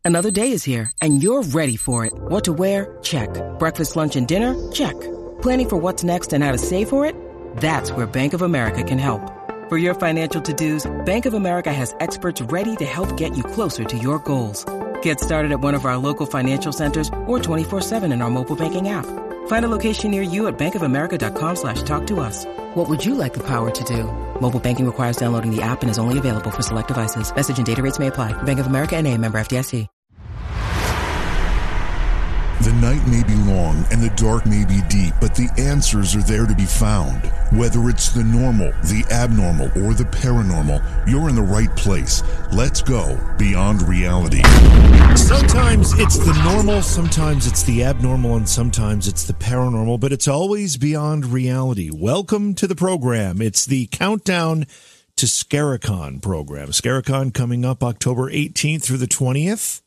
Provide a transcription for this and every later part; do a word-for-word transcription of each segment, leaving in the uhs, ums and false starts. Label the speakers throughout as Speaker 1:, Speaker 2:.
Speaker 1: Another day is here, and you're ready for it. What to wear? Check. Breakfast, lunch, and dinner? Check. Planning for what's next and how to save for it? That's where Bank of America can help. For your financial to-dos, Bank of America has experts ready to help get you closer to your goals. Get started at one of our local financial centers or twenty-four seven in our mobile banking app. Find a location near you at bankofamerica.com slash talk to us. What would you like the power to do? Mobile banking requires downloading the app and is only available for select devices. Message and data rates may apply. Bank of America N A, member F D I C.
Speaker 2: The night may be long and the dark may be deep, but the answers are there to be found. Whether it's the normal, the abnormal, or the paranormal, you're in the right place. Let's go beyond reality.
Speaker 3: Sometimes it's the normal, sometimes it's the abnormal, and sometimes it's the paranormal, but it's always beyond reality. Welcome to the program. It's the Countdown to Scaricon program. Scaricon coming up October eighteenth through the twentieth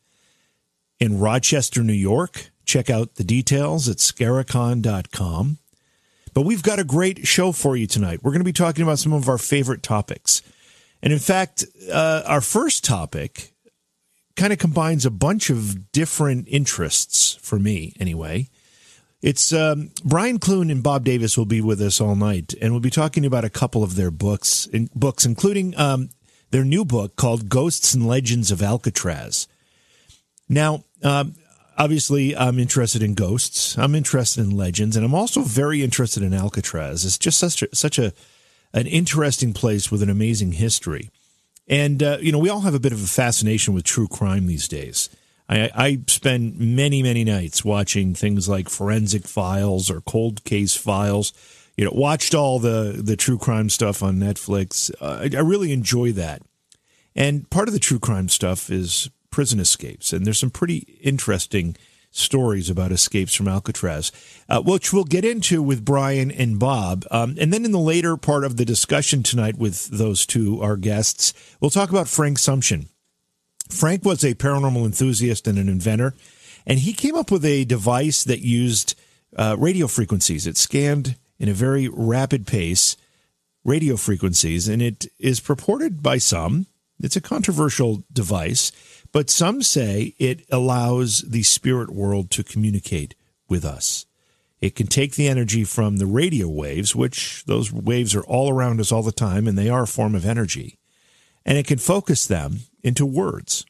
Speaker 3: in Rochester, New York. Check out the details at scaricon dot com. But we've got a great show for you tonight. We're going to be talking about some of our favorite topics. And in fact, uh, our first topic kind of combines a bunch of different interests for me, anyway. It's um, Brian Clune and Bob Davis will be with us all night, and we'll be talking about a couple of their books, in, books including um, their new book called Ghosts and Legends of Alcatraz. Now, um, obviously, I'm interested in ghosts. I'm interested in legends, and I'm also very interested in Alcatraz. It's just such a, such a an interesting place with an amazing history. And, uh, you know, we all have a bit of a fascination with true crime these days. I, I spend many, many nights watching things like Forensic Files or Cold Case Files. You know, watched all the, the true crime stuff on Netflix. Uh, I, I really enjoy that. And part of the true crime stuff is prison escapes, and there's some pretty interesting stories about escapes from Alcatraz, uh, which we'll get into with Brian and Bob. Um, and then in the later part of the discussion tonight with those two, our guests, we'll talk about Frank Sumption. Frank was a paranormal enthusiast and an inventor, and he came up with a device that used uh, radio frequencies. It scanned in a very rapid pace radio frequencies, and it is purported by some, it's a controversial device, but some say it allows the spirit world to communicate with us. It can take the energy from the radio waves, which those waves are all around us all the time, and they are a form of energy, and it can focus them into words.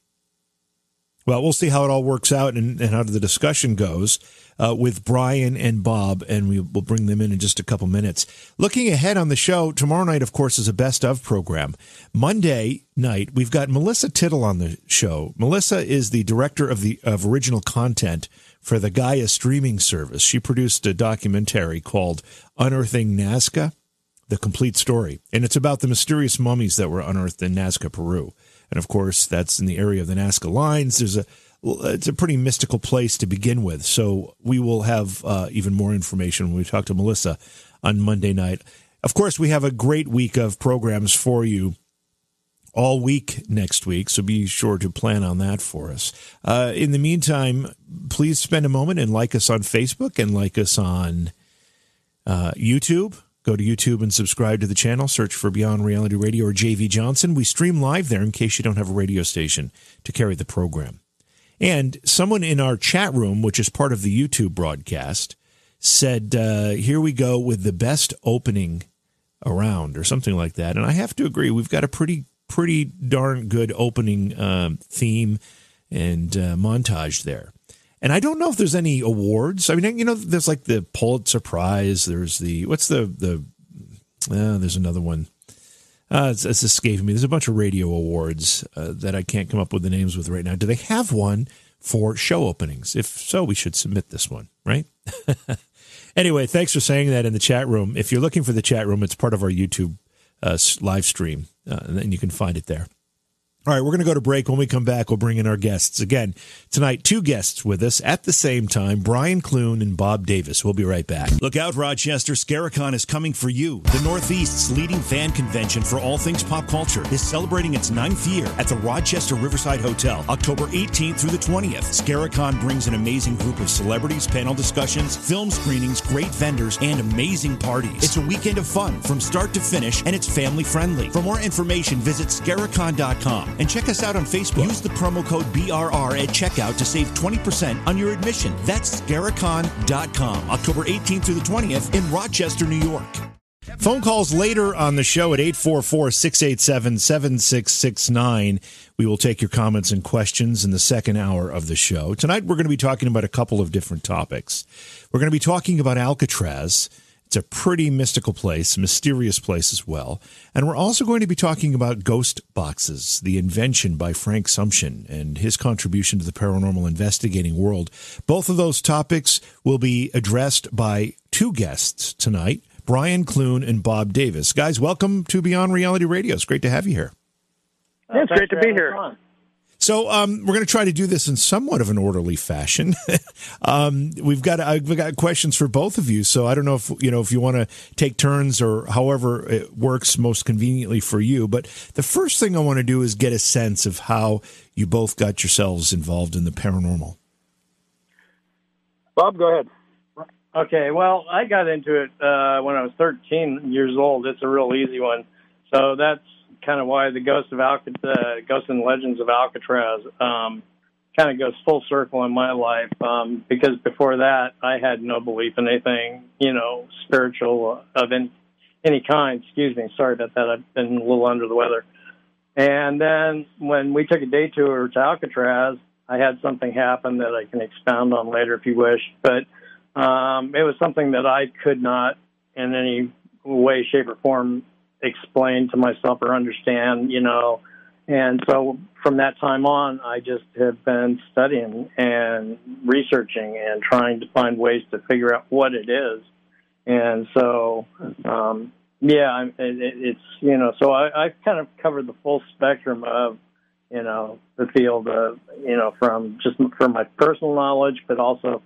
Speaker 3: Well, we'll see how it all works out and, and how the discussion goes uh, with Brian and Bob, and we will bring them in in just a couple minutes. Looking ahead on the show, tomorrow night, of course, is a Best Of program. Monday night, we've got Melissa Tittle on the show. Melissa is the director of the of original content for the Gaia streaming service. She produced a documentary called Unearthing Nazca, The Complete Story, and it's about the mysterious mummies that were unearthed in Nazca, Peru. And, of course, that's in the area of the Nazca Lines. There's a It's a pretty mystical place to begin with. So we will have uh, even more information when we talk to Melissa on Monday night. Of course, we have a great week of programs for you all week next week, so be sure to plan on that for us. Uh, in the meantime, please spend a moment and like us on Facebook and like us on uh, YouTube. Go to YouTube and subscribe to the channel. Search for Beyond Reality Radio or J V Johnson. We stream live there in case you don't have a radio station to carry the program. And someone in our chat room, which is part of the YouTube broadcast, said, uh, here we go with the best opening around or something like that. And I have to agree, we've got a pretty, pretty darn good opening um, theme and uh, montage there. And I don't know if there's any awards. I mean, you know, there's like the Pulitzer Prize. There's the, what's the, the, uh, there's another one. Uh, it's, it's escaping me. There's a bunch of radio awards uh, that I can't come up with the names with right now. Do they have one for show openings? If so, we should submit this one, right? Anyway, thanks for saying that in the chat room. If you're looking for the chat room, it's part of our YouTube uh, live stream, uh, and you can find it there. All right, we're going to go to break. When we come back, we'll bring in our guests. Again, tonight, two guests with us at the same time, Brian Clune and Bob Davis. We'll be right back.
Speaker 4: Look out, Rochester. Scaricon is coming for you. The Northeast's leading fan convention for all things pop culture is celebrating its ninth year at the Rochester Riverside Hotel, October eighteenth through the twentieth. Scaricon brings an amazing group of celebrities, panel discussions, film screenings, great vendors, and amazing parties. It's a weekend of fun from start to finish, and it's family friendly. For more information, visit scaricon dot com. And check us out on Facebook. Use the promo code B R R at checkout to save twenty percent on your admission. That's Scaricon dot com, October eighteenth through the twentieth in Rochester, New York.
Speaker 3: Phone calls later on the show at eight four four, six eight seven, seven six six nine. We will take your comments and questions in the second hour of the show. Tonight, we're going to be talking about a couple of different topics. We're going to be talking about Alcatraz. It's a pretty mystical place, mysterious place as well. And we're also going to be talking about ghost boxes, the invention by Frank Sumption and his contribution to the paranormal investigating world. Both of those topics will be addressed by two guests tonight, Brian Clune and Bob Davis. Guys, welcome to Beyond Reality Radio. It's great to have you here.
Speaker 5: Yeah, it's great to be here.
Speaker 3: So um, we're going to try to do this in somewhat of an orderly fashion. um, we've got uh, we've got questions for both of you. So I don't know if you know if you want to take turns or however it works most conveniently for you. But the first thing I want to do is get a sense of how you both got yourselves involved in the paranormal.
Speaker 5: Bob, go ahead.
Speaker 6: Okay, well, I got into it uh, when I was thirteen years old. It's a real easy one. So that's kind of why the Ghost of Alcatraz, uh, Ghosts and Legends of Alcatraz um, kind of goes full circle in my life. Um, because before that, I had no belief in anything, you know, spiritual of any, any kind. Excuse me. Sorry about that. I've been a little under the weather. And then when we took a day tour to Alcatraz, I had something happen that I can expound on later if you wish. But Um, it was something that I could not in any way, shape, or form explain to myself or understand, you know. And so from that time on, I just have been studying and researching and trying to find ways to figure out what it is. And so, um, yeah, it, it's, you know, so I, I've kind of covered the full spectrum of, you know, the field of, you know, from just from my personal knowledge, but also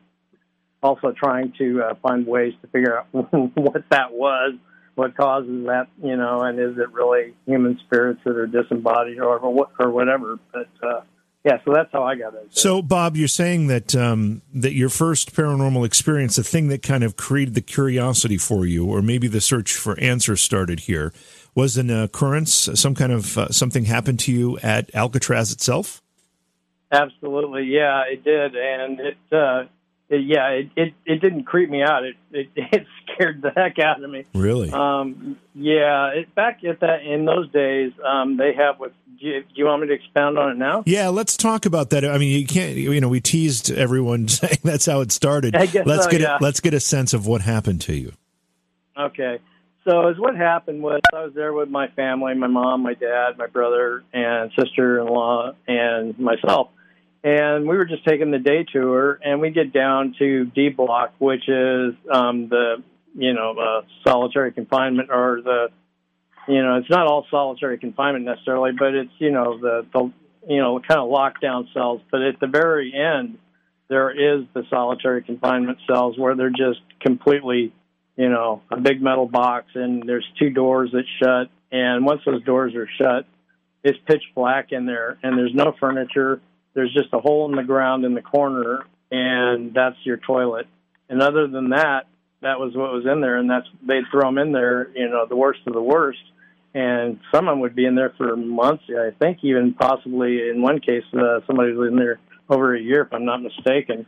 Speaker 6: also trying to uh, find ways to figure out what that was, what causes that, you know, and is it really human spirits that are disembodied or or whatever. But, uh, yeah, so that's how I got it.
Speaker 3: So, Bob, you're saying that um, that your first paranormal experience, the thing that kind of created the curiosity for you, or maybe the search for answers started here, was an occurrence, some kind of uh, something happened to you at Alcatraz itself?
Speaker 6: Absolutely, yeah, it did, and it... Uh, Yeah, it, it, it didn't creep me out. It, it it scared the heck out of me.
Speaker 3: Really?
Speaker 6: Um, yeah. It, back at that in those days, um, they have what. Do you, do you want me to expound on it now?
Speaker 3: Yeah, let's talk about that. I mean, you can't. You know, we teased everyone saying that's how it started.
Speaker 6: I guess
Speaker 3: let's
Speaker 6: so,
Speaker 3: get
Speaker 6: yeah.
Speaker 3: a, let's get a sense of what happened to you.
Speaker 6: Okay. So, as what happened was, I was there with my family, my mom, my dad, my brother, and sister-in-law, and myself. And we were just taking the day tour, and we get down to D Block, which is um, the, you know, uh, solitary confinement, or the, you know, it's not all solitary confinement necessarily, but it's, you know, the, the you know, kind of lockdown cells. But at the very end, there is the solitary confinement cells where they're just completely, you know, a big metal box, and there's two doors that shut. And once those doors are shut, it's pitch black in there, and there's no furniture. There's just a hole in the ground in the corner, and that's your toilet. And other than that, that was what was in there, and that's they'd throw them in there, you know, the worst of the worst. And some of them would be in there for months. I think even possibly in one case, uh, somebody was in there over a year, if I'm not mistaken.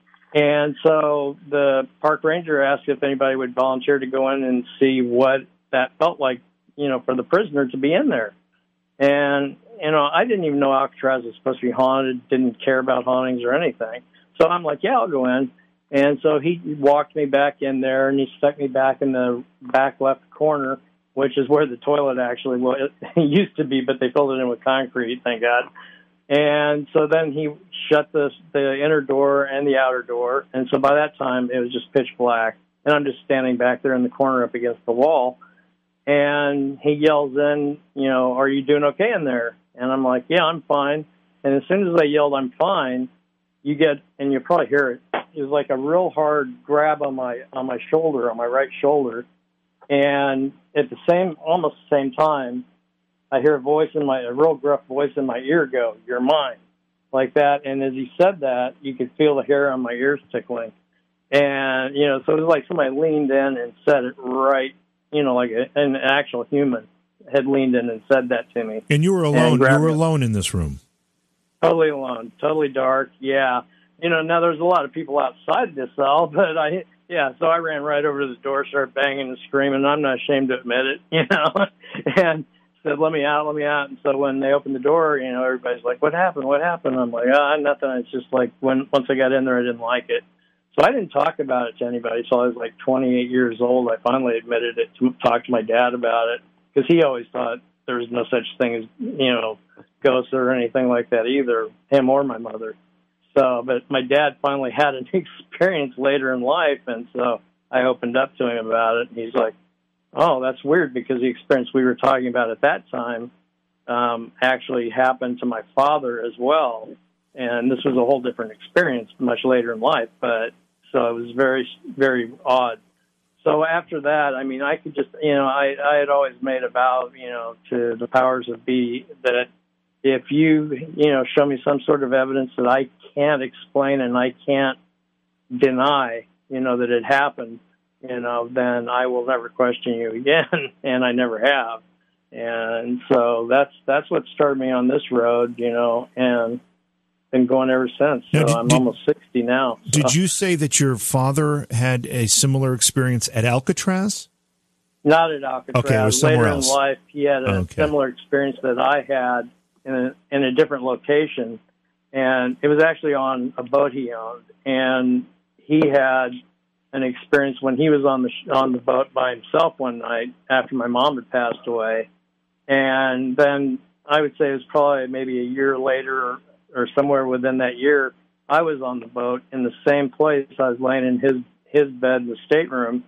Speaker 6: And so the park ranger asked if anybody would volunteer to go in and see what that felt like, you know, for the prisoner to be in there. And, you know, I didn't even know Alcatraz was supposed to be haunted, didn't care about hauntings or anything. So I'm like, yeah, I'll go in. And so he walked me back in there, and he stuck me back in the back left corner, which is where the toilet actually was. It used to be, but they filled it in with concrete, thank God. And so then he shut the, the inner door and the outer door. And so by that time, it was just pitch black. And I'm just standing back there in the corner up against the wall. And he yells in, you know, are you doing okay in there? And I'm like, yeah, I'm fine. And as soon as I yelled, I'm fine, you get, and you probably hear it, it was like a real hard grab on my on my shoulder, on my right shoulder. And at the same, almost the same time, I hear a voice in my, a real gruff voice in my ear go, you're mine, like that. And as he said that, you could feel the hair on my ears tickling. And, you know, so it was like somebody leaned in and said it right, you know, like a, an actual human. had leaned in and said that to me.
Speaker 3: And you were alone. You were alone in this room.
Speaker 6: Totally alone. Totally dark. Yeah. You know, now there's a lot of people outside this cell, but I, yeah, so I ran right over to the door, started banging and screaming. I'm not ashamed to admit it, you know, and said, let me out, let me out. And so when they opened the door, you know, everybody's like, what happened? What happened? I'm like, ah, oh, nothing. It's just like when once I got in there, I didn't like it. So I didn't talk about it to anybody. So I was like twenty-eight years old. I finally admitted it, to talk to my dad about it, because he always thought there was no such thing as, you know, ghosts or anything like that either, him or my mother. So, but my dad finally had an experience later in life, and so I opened up to him about it. And he's like, oh, that's weird, because the experience we were talking about at that time um, actually happened to my father as well. And this was a whole different experience much later in life, but so it was very, very odd. So after that, I mean, I could just, you know, I, I had always made a vow, you know, to the powers that be, that if you, you know, show me some sort of evidence that I can't explain and I can't deny, you know, that it happened, you know, then I will never question you again, and I never have. And so that's that's what started me on this road, you know, and been going ever since. So now, did, I'm did, almost sixty now. So.
Speaker 3: Did you say that your father had a similar experience at Alcatraz?
Speaker 6: Not at Alcatraz.
Speaker 3: Okay, it was somewhere
Speaker 6: Later
Speaker 3: else.
Speaker 6: in life, he had a
Speaker 3: okay.
Speaker 6: similar experience that I had in a, in a different location, and it was actually on a boat he owned. And he had an experience when he was on the on the boat by himself one night after my mom had passed away, and then I would say it was probably maybe a year later, or, or somewhere within that year, I was on the boat in the same place. I was laying in his his bed in the stateroom,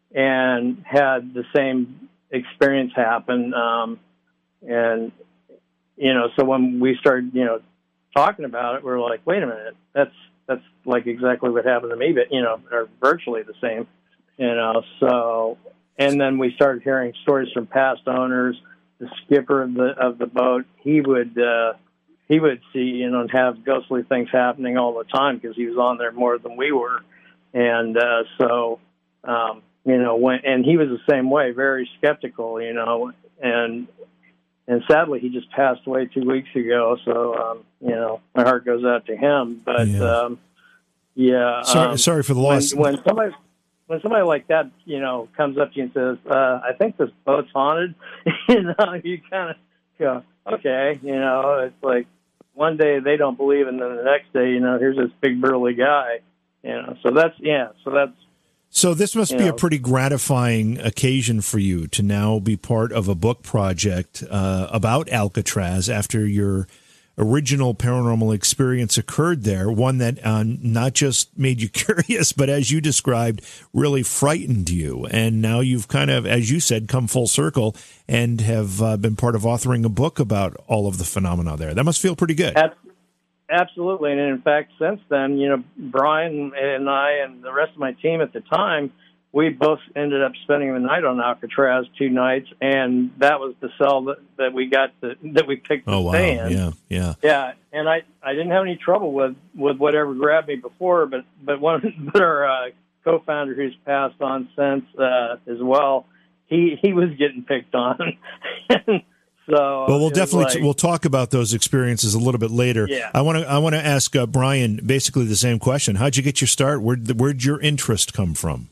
Speaker 6: and had the same experience happen. Um, and you know, so when we started, you know, talking about it, we were like, wait a minute, that's that's like exactly what happened to me, but, you know, are virtually the same, you know. So, and then we started hearing stories from past owners. The skipper of the of the boat, he would uh, he would see, you know, and have ghostly things happening all the time, because he was on there more than we were, and uh, so um, you know, when and he was the same way, very skeptical, you know, and and sadly he just passed away two weeks ago. So um, you know, my heart goes out to him. But yeah, um, yeah
Speaker 3: sorry,
Speaker 6: um,
Speaker 3: sorry for the loss.
Speaker 6: When, when somebody when somebody like that, you know, comes up to you and says, uh, "I think this boat's haunted," you know, you kind of go, "Okay," you know, it's like one day they don't believe, and then the next day, you know, here's this big burly guy, you know. So that's yeah, so that's.
Speaker 3: So this must be
Speaker 6: know,
Speaker 3: a pretty gratifying occasion for you to now be part of a book project uh, about Alcatraz after your original paranormal experience occurred there, one that uh, not just made you curious, but as you described, really frightened you. And now you've kind of, as you said, come full circle and have uh, been part of authoring a book about all of the phenomena there. That must feel pretty good.
Speaker 6: Absolutely. And in fact, since then, you know, Brian and I and the rest of my team at the time, we both ended up spending the night on Alcatraz two nights, and that was the cell that, that we got to, that we picked to
Speaker 3: oh, wow.
Speaker 6: stay in.
Speaker 3: Yeah, yeah.
Speaker 6: Yeah, and I, I didn't have any trouble with, with whatever grabbed me before, but but one but our uh, co-founder, who's passed on since uh, as well, he he was getting picked on. So,
Speaker 3: well, we'll definitely
Speaker 6: like,
Speaker 3: we'll talk about those experiences a little bit later.
Speaker 6: Yeah.
Speaker 3: I want to I want to ask uh, Brian basically the same question. How'd you get your start? Where where'd your interest come from?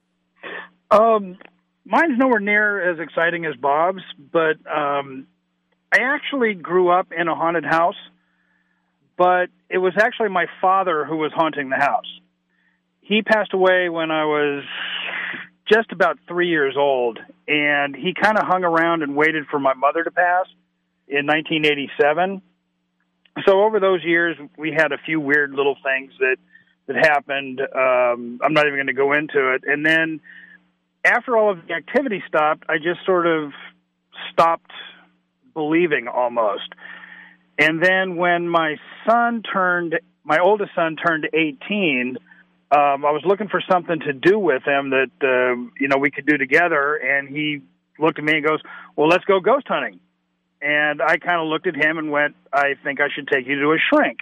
Speaker 5: Um, mine's nowhere near as exciting as Bob's, but um, I actually grew up in a haunted house, but it was actually my father who was haunting the house. He passed away when I was just about three years old, and he kind of hung around and waited for my mother to pass in nineteen eighty-seven. So over those years, we had a few weird little things that, that happened. Um, I'm not even going to go into it. And then after all of the activity stopped, I just sort of stopped believing almost. And then when my son turned, my oldest son turned eighteen, um, I was looking for something to do with him that, uh, you know, we could do together. And he looked at me and goes, well, let's go ghost hunting. And I kind of looked at him and went, I think I should take you to a shrink.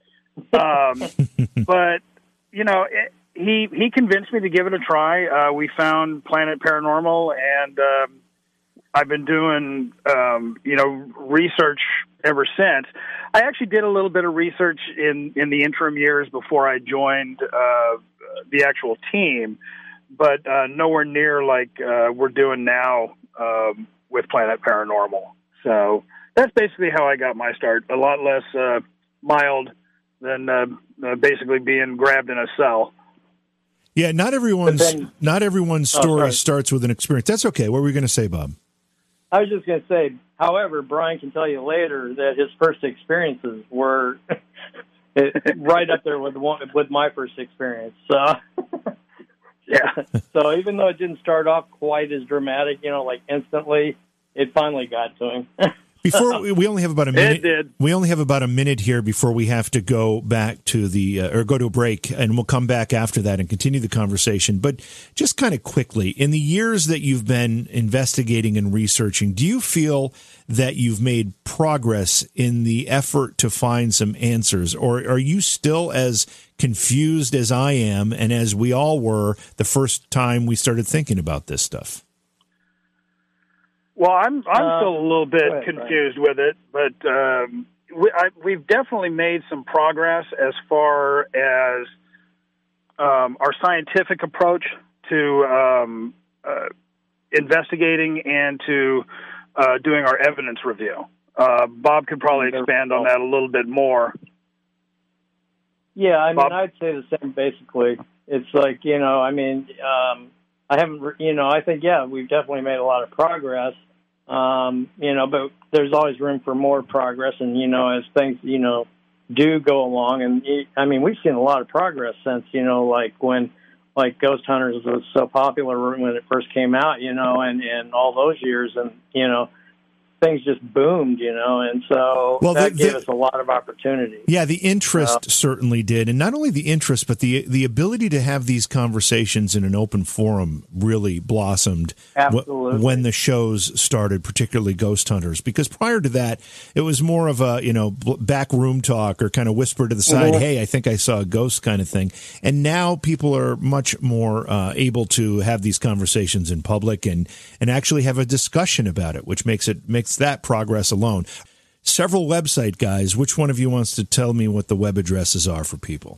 Speaker 5: Um, but, you know, it, He he convinced me to give it a try. Uh, we found Planet Paranormal, and um, I've been doing, um, you know, research ever since. I actually did a little bit of research in, in the interim years before I joined uh, the actual team, but uh, nowhere near like uh, we're doing now um, with Planet Paranormal. So that's basically how I got my start. A lot less uh, mild than uh, uh, basically being grabbed in a cell.
Speaker 3: Yeah, not everyone's
Speaker 6: then,
Speaker 3: not everyone's
Speaker 6: oh,
Speaker 3: story
Speaker 6: sorry.
Speaker 3: starts with an experience. That's okay. What were we going to say, Bob?
Speaker 6: I was just going to say, however, Brian can tell you later that his first experiences were right up there with one, with my first experience. So,
Speaker 5: yeah.
Speaker 6: So even though it didn't start off quite as dramatic, you know, like instantly, it finally got to him.
Speaker 3: Before we only have about a minute.
Speaker 5: It did.
Speaker 3: We only have about a minute here before we have to go back to the uh, or go to a break, and we'll come back after that and continue the conversation. But just kind of quickly, in the years that you've been investigating and researching, do you feel that you've made progress in the effort to find some answers, or are you still as confused as I am and as we all were the first time we started thinking about this stuff?
Speaker 5: Well, I'm I'm
Speaker 6: Uh,
Speaker 5: still a little bit
Speaker 6: ahead,
Speaker 5: confused with it, but um, we, I, we've definitely made some progress as far as um, our scientific approach to um, uh, investigating and to uh, doing our evidence review. Uh, Bob could probably expand on that a little bit more.
Speaker 6: Yeah, I mean,
Speaker 5: Bob?
Speaker 6: I'd say the same basically. It's like, you know, I mean, um, I haven't, re- you know, I think, yeah, we've definitely made a lot of progress, um, you know, but there's always room for more progress. And, you know, as things, you know, do go along, and I mean, we've seen a lot of progress since, you know, like when, like Ghost Hunters was so popular when it first came out, you know, and, and all those years, and, you know, things just boomed, you know, and so
Speaker 3: Well,
Speaker 6: that
Speaker 3: the-
Speaker 6: gave
Speaker 3: the-
Speaker 6: us a lot of opportunity.
Speaker 3: Yeah, the interest
Speaker 6: Uh,
Speaker 3: certainly did, and not only the interest, but the the ability to have these conversations in an open forum really blossomed w-
Speaker 6: Absolutely.
Speaker 3: when the shows started, particularly Ghost Hunters. Because prior to that, it was more of a you know bl- back room talk or kind of whisper to the side,
Speaker 6: Mhm.
Speaker 3: "Hey, I think I saw a ghost," kind of thing. And now people are much more uh, able to have these conversations in public and and actually have a discussion about it, which makes it makes that progress alone. Several website guys. Which one of you wants to tell me what the web addresses are for people?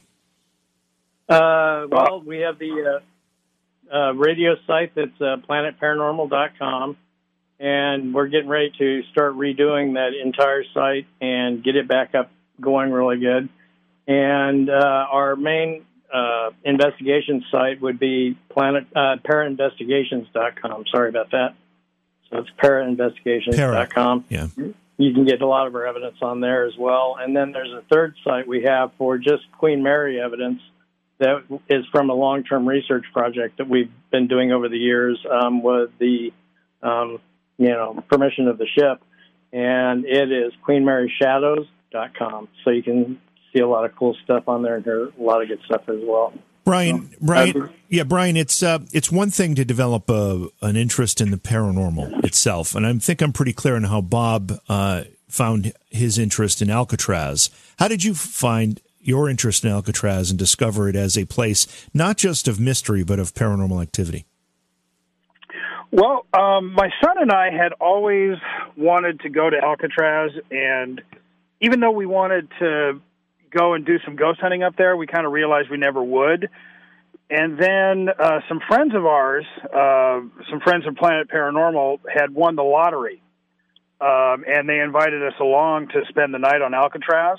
Speaker 6: Uh, well, we have the uh, uh, radio site that's uh, planet paranormal dot com, and we're getting ready to start redoing that entire site and get it back up going really good. And uh, our main uh, investigation site would be planet uh, para investigations dot com. Sorry about that. So it's para investigations dot com.
Speaker 3: Yeah.
Speaker 6: You can get a lot of our evidence on there as well. And then there's a third site we have for just Queen Mary evidence that is from a long-term research project that we've been doing over the years um, with the, um, you know, permission of the ship. And it is queen mary shadows dot com. So you can see a lot of cool stuff on there and hear a lot of good stuff as well.
Speaker 3: Brian, Brian, yeah, Brian. It's uh, it's one thing to develop a, an interest in the paranormal itself, and I think I'm pretty clear on how Bob uh, found his interest in Alcatraz. How did you find your interest in Alcatraz and discover it as a place not just of mystery but of paranormal activity?
Speaker 5: Well, um, my son and I had always wanted to go to Alcatraz, and even though we wanted to go and do some ghost hunting up there, we kind of realized we never would. And then uh, some friends of ours, uh, some friends of Planet Paranormal, had won the lottery, um, and they invited us along to spend the night on Alcatraz.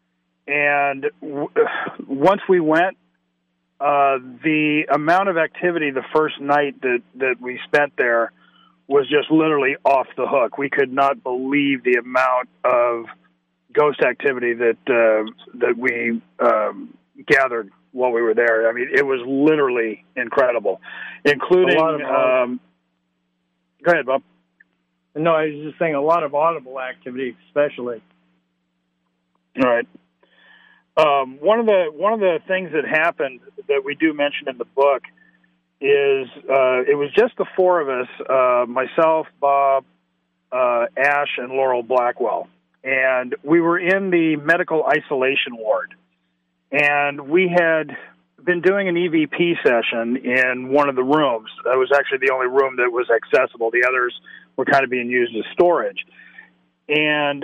Speaker 5: And w- once we went, uh, the amount of activity the first night that, that we spent there was just literally off the hook. We could not believe the amount of ghost activity that uh, that we um, gathered while we were there. I mean, it was literally incredible, including.
Speaker 6: A lot of
Speaker 5: Um, go ahead, Bob.
Speaker 6: No, I was just saying a lot of audible activity, especially.
Speaker 5: All right. Um, one of the one of the things that happened that we do mention in the book is uh, it was just the four of us, uh, myself, Bob, uh, Ash, and Laurel Blackwell. And we were in the medical isolation ward. And we had been doing an E V P session in one of the rooms. That was actually the only room that was accessible. The others were kind of being used as storage. And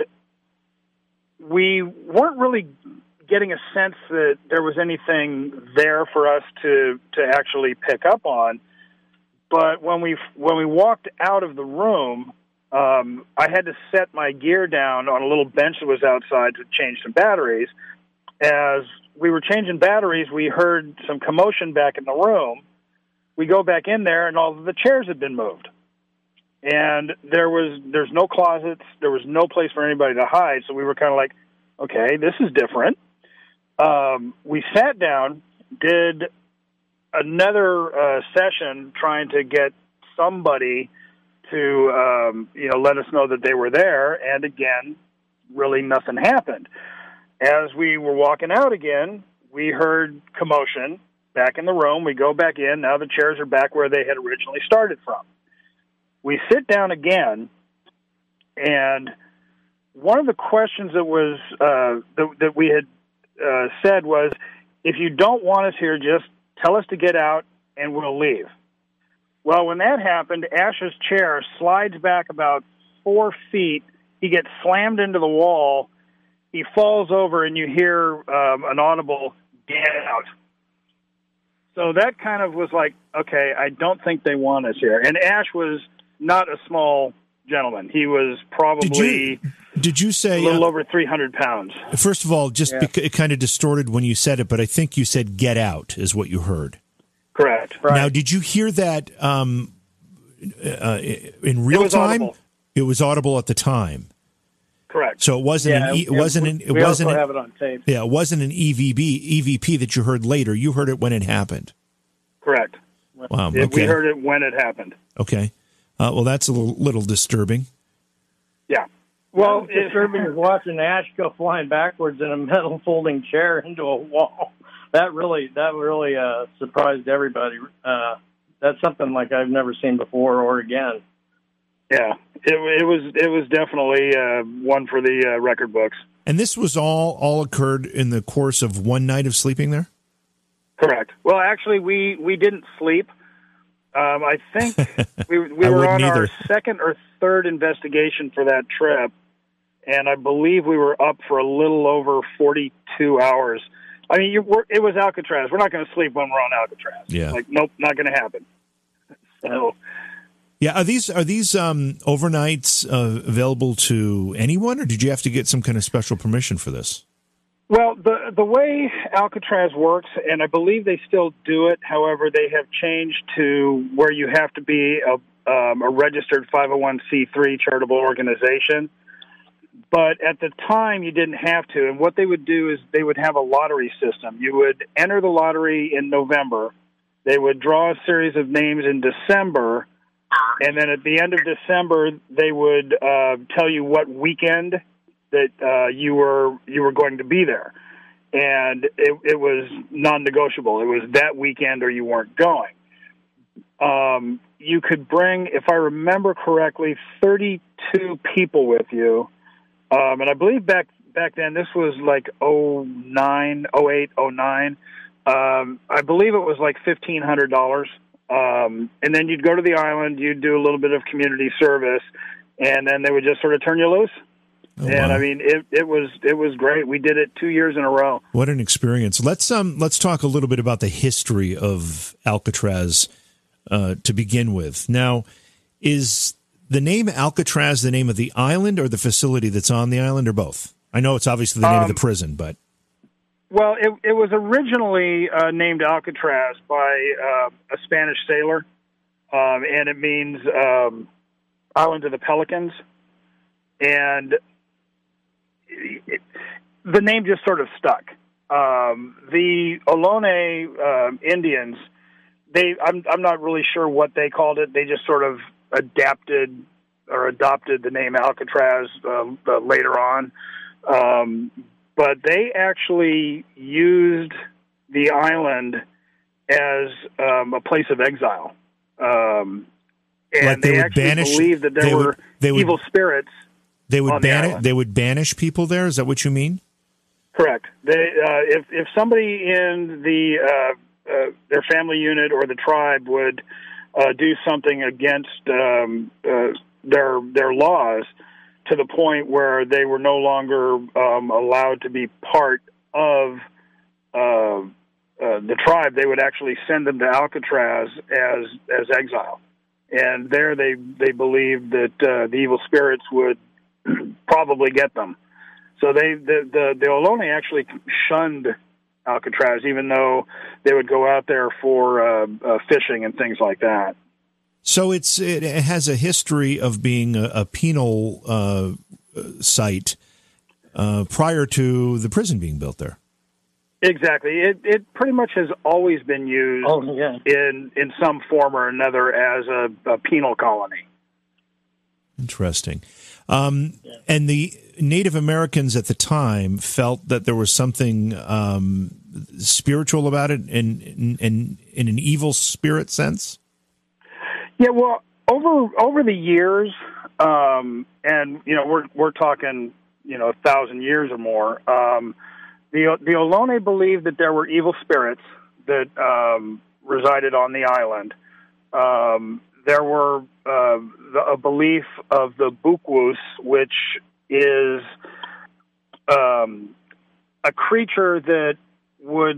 Speaker 5: we weren't really getting a sense that there was anything there for us to, to actually pick up on. But when we when we walked out of the room, um, I had to set my gear down on a little bench that was outside to change some batteries. As we were changing batteries, we heard some commotion back in the room. We go back in there, and all of the chairs had been moved. And there was there's no closets. There was no place for anybody to hide. So we were kind of like, okay, this is different. Um, we sat down, did another uh, session trying to get somebody to, um, you know, let us know that they were there. And again, really nothing happened. As we were walking out again, we heard commotion back in the room. We go back in. Now the chairs are back where they had originally started from. We sit down again, and one of the questions that was uh, that, that we had uh, said was, if you don't want us here, just tell us to get out and we'll leave. Well, when that happened, Ash's chair slides back about four feet. He gets slammed into the wall. He falls over, and you hear um, an audible, "Get out." So that kind of was like, okay, I don't think they want us here. And Ash was not a small gentleman. He was probably
Speaker 3: did you, did you say,
Speaker 5: a little
Speaker 3: uh,
Speaker 5: over three hundred pounds.
Speaker 3: First of all, just
Speaker 5: yeah.
Speaker 3: because it kind of distorted when you said it, but I think you said "get out" is what you heard.
Speaker 5: Correct. Right.
Speaker 3: Now, did you hear that um, uh, in real
Speaker 5: it was
Speaker 3: time?
Speaker 5: Audible.
Speaker 3: It was audible at the time.
Speaker 5: Correct.
Speaker 3: So it wasn't
Speaker 6: yeah,
Speaker 3: an e- it wasn't an, it
Speaker 6: we
Speaker 3: wasn't
Speaker 6: also
Speaker 3: an,
Speaker 6: have it on tape.
Speaker 3: Yeah, it wasn't an E V B E V P that you heard later. You heard it when it happened.
Speaker 5: Correct.
Speaker 3: Wow.
Speaker 5: It,
Speaker 3: Okay.
Speaker 5: we heard it when it happened.
Speaker 3: Okay. Uh, well, that's a little, little disturbing.
Speaker 5: Yeah. Well,
Speaker 6: Well, disturbing is watching Ash go flying backwards in a metal folding chair into a wall. That really, that really uh, surprised everybody. Uh, that's something like I've never seen before or again.
Speaker 5: Yeah, it, it was it was definitely uh, one for the uh, record books.
Speaker 3: And this was all all occurred in the course of one night of sleeping there?
Speaker 5: Correct. Well, actually, we, we didn't sleep. Um, I think we we
Speaker 3: I
Speaker 5: were
Speaker 3: wouldn't
Speaker 5: on our
Speaker 3: either.
Speaker 5: second or third investigation for that trip, and I believe we were up for a little over forty-two hours. I mean, you, we're, it was Alcatraz. We're not going to sleep when we're on Alcatraz.
Speaker 3: Yeah.
Speaker 5: Like, nope, not going to happen. So,
Speaker 3: Yeah, are these are these um, overnights uh, available to anyone, or did you have to get some kind of special permission for this?
Speaker 5: well, the the way Alcatraz works, and I believe they still do it. However, they have changed to where you have to be a, um, a registered five oh one c three charitable organization. But at the time, you didn't have to. And what they would do is they would have a lottery system. You would enter the lottery in November. They would draw a series of names in December. And then at the end of December, they would uh, tell you what weekend that uh, you were you were going to be there. And it, it was non-negotiable. It was that weekend or you weren't going. Um, you could bring, if I remember correctly, thirty-two people with you. Um, and I believe back back then, this was like oh nine, oh eight, oh nine. Um, I believe it was like fifteen hundred dollars. Um, and then you'd go to the island, you'd do a little bit of community service, and then they would just sort of turn you loose.
Speaker 3: Oh,
Speaker 5: and
Speaker 3: wow.
Speaker 5: I mean, it, it was it was great. We did it two years in a row.
Speaker 3: What an experience! Let's um let's talk a little bit about the history of Alcatraz uh, to begin with. Now, is the name Alcatraz the name of the island or the facility that's on the island, or both? I know it's obviously the name
Speaker 5: Um,
Speaker 3: of the prison, but
Speaker 5: Well, it, it was originally uh, named Alcatraz by uh, a Spanish sailor, um, and it means um, Island of the Pelicans. And it, the name just sort of stuck. Um, the Ohlone uh, Indians, they I'm, I'm not really sure what they called it. They just sort of adapted or adopted the name Alcatraz uh, uh, later on. Um, but they actually used the island as um, a place of exile. Um, and
Speaker 3: Like they
Speaker 5: they,
Speaker 3: would
Speaker 5: actually
Speaker 3: banish-
Speaker 5: believed that there
Speaker 3: they would-
Speaker 5: were
Speaker 3: they would-
Speaker 5: evil spirits.
Speaker 3: they would
Speaker 5: on the
Speaker 3: ban
Speaker 5: island.
Speaker 3: they would banish people there. Is that what you mean?
Speaker 5: Correct. They, uh, if if somebody in the uh, uh, their family unit or the tribe would uh, do something against um, uh, their their laws to the point where they were no longer um, allowed to be part of uh, uh, the tribe. They would actually send them to Alcatraz as as exile, and there they they believed that uh, the evil spirits would probably get them. So they the the, the Ohlone actually shunned Alcatraz, even though they would go out there for uh, uh, fishing and things like that.
Speaker 3: So it's it has a history of being a, a penal uh, site uh, prior to the prison being built there.
Speaker 5: Exactly. It it pretty much has always been used
Speaker 6: Oh, yeah.
Speaker 5: in in some form or another as a, a penal colony.
Speaker 3: Interesting. Um, yeah. And the Native Americans at the time felt that there was something um, spiritual about it, in, in in in an evil spirit sense.
Speaker 5: Yeah, well, over over the years, um, and you know, we're we're talking, you know, a thousand years or more. Um, the the Ohlone believed that there were evil spirits that um, resided on the island. Um, there were uh, the, a belief of the Bukwus, which is um, a creature that would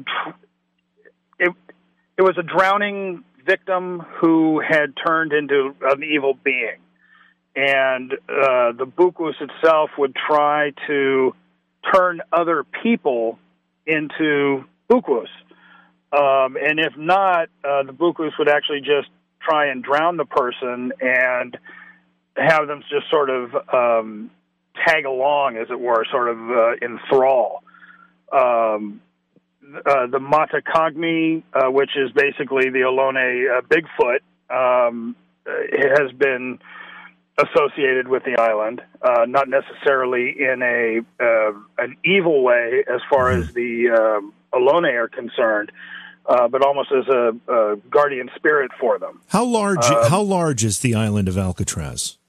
Speaker 5: it it was a drowning victim who had turned into an evil being, and uh, the Bukwus itself would try to turn other people into Bukwus, um, and if not, uh, the Bukwus would actually just try and drown the person and have them just sort of um, tag along, as it were, sort of uh, enthrall. Um, Uh, the Matakagmi, uh, which is basically the Ohlone uh, Bigfoot, um, has been associated with the island, uh, not necessarily in a uh, an evil way as far as the um, Ohlone are concerned, uh, but almost as a, a guardian spirit for them.
Speaker 3: How large?
Speaker 5: Uh,
Speaker 3: how large is the island of Alcatraz?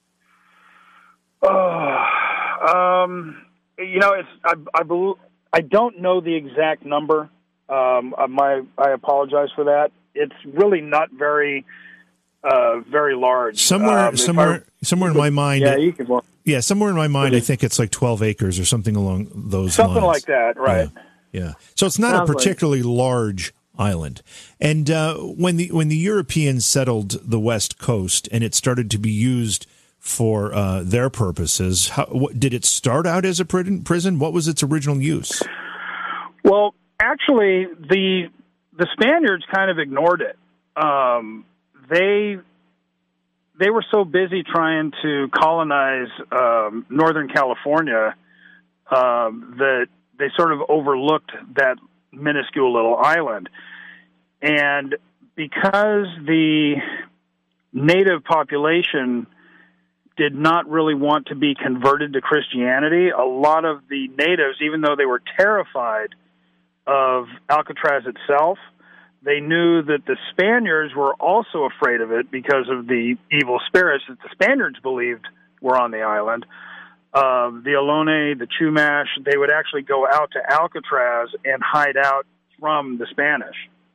Speaker 5: Oh, um, you know, it's I, I believe. I don't know the exact number. Um, my, I apologize for that. It's really not very, uh, very large.
Speaker 3: Somewhere,
Speaker 5: um,
Speaker 3: somewhere, I, somewhere in my mind.
Speaker 6: Yeah, you can.
Speaker 3: Yeah, somewhere in my mind, I think it's like twelve acres or something along those
Speaker 5: something
Speaker 3: lines.
Speaker 5: Something like that, right?
Speaker 3: Yeah. yeah. So it's not
Speaker 6: Sounds
Speaker 3: a particularly
Speaker 6: like.
Speaker 3: large island. And uh, when the when the Europeans settled the West Coast and it started to be used for uh, their purposes, how, what, did it start out as a prison? What was its original use?
Speaker 5: Well, actually, the the Spaniards kind of ignored it. Um, they they were so busy trying to colonize um, Northern California um, that they sort of overlooked that minuscule little island. And because the native population did not really want to be converted to Christianity, a lot of the natives, even though they were terrified of Alcatraz itself, they knew that the Spaniards were also afraid of it because of the evil spirits that the Spaniards believed were on the island. Uh, the Ohlone, the Chumash, they would actually go out to Alcatraz and hide out from the Spanish.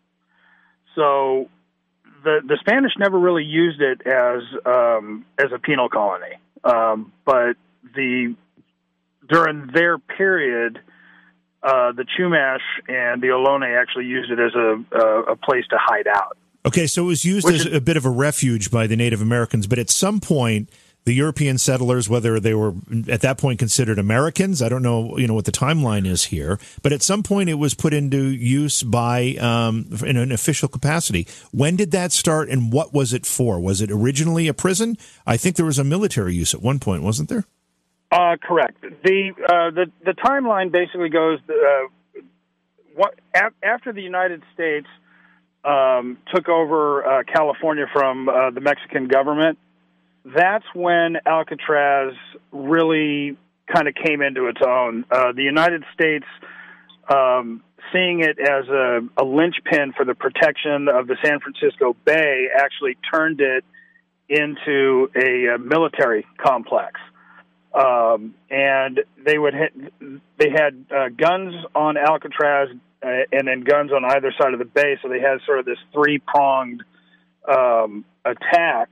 Speaker 5: So the the Spanish never really used it as um, as a penal colony, um, but the during their period, uh, the Chumash and the Ohlone actually used it as a a, a place to hide out.
Speaker 3: Okay, so it was used
Speaker 5: Which
Speaker 3: as
Speaker 5: is,
Speaker 3: a bit of a refuge by the Native Americans, but at some point, the European settlers, whether they were at that point considered Americans, I don't know, you know, what the timeline is here, but at some point it was put into use by um, in an official capacity. When did that start, and what was it for? Was it originally a prison? I think there was a military use at one point, wasn't there?
Speaker 5: Uh, correct. The uh, the the timeline basically goes uh, what, after the United States um, took over uh, California from uh, the Mexican government. That's when Alcatraz really kind of came into its own. Uh, the United States, um, seeing it as a, a linchpin for the protection of the San Francisco Bay, actually turned it into a, a military complex. Um, and they would ha- they had uh, guns on Alcatraz uh, and then guns on either side of the bay, so they had sort of this three-pronged um, attack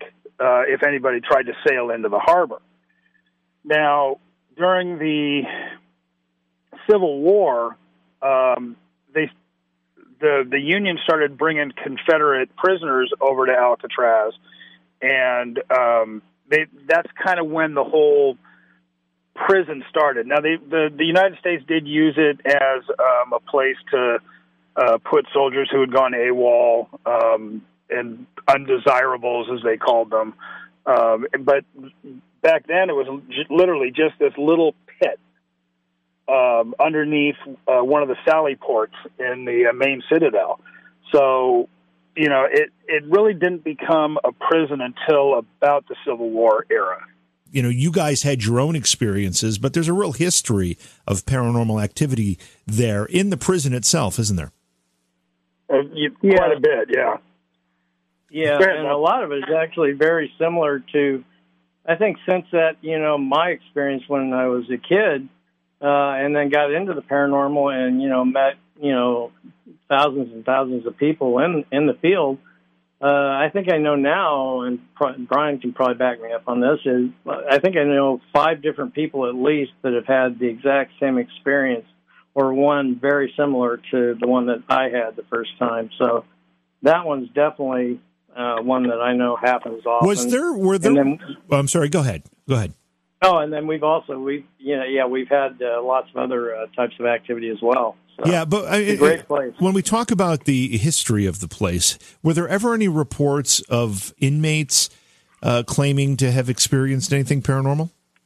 Speaker 5: uh, if anybody tried to sail into the harbor. Now, during the Civil War, um, they the the Union started bringing Confederate prisoners over to Alcatraz, and um, they that's kind of when the whole prison started. Now, they, the the United States did use it as um, a place to uh, put soldiers who had gone AWOL um, and undesirables, as they called them. Um, but back then, it was literally just this little pit um, underneath uh, one of the sally ports in the uh, main citadel. So, you know, it, it really didn't become a prison until about the Civil War era.
Speaker 3: You know, you guys had your own experiences, but there's a real history of paranormal activity there in the prison itself, isn't there?
Speaker 5: Uh, you, yeah. Quite a bit, yeah.
Speaker 6: Yeah, and a lot of it is actually very similar to, I think, since that, you know, my experience when I was a kid, uh, and then got into the paranormal and, you know, met, you know, thousands and thousands of people in, in the field. Uh, I think I know now, and Brian can probably back me up on this, is I think I know five different people at least that have had the exact same experience, or one very similar to the one that I had the first time. So that one's definitely uh, one that I know happens often.
Speaker 3: Was there, were there, then, oh, I'm sorry, go ahead, go ahead.
Speaker 6: Oh, and then we've also, we've, you know, yeah, we've had uh, lots of other uh, types of activity as well. So,
Speaker 3: yeah, but uh,
Speaker 6: it's a great place.
Speaker 3: When we talk about the history of the place, were there ever any reports of inmates uh, claiming to have experienced anything paranormal?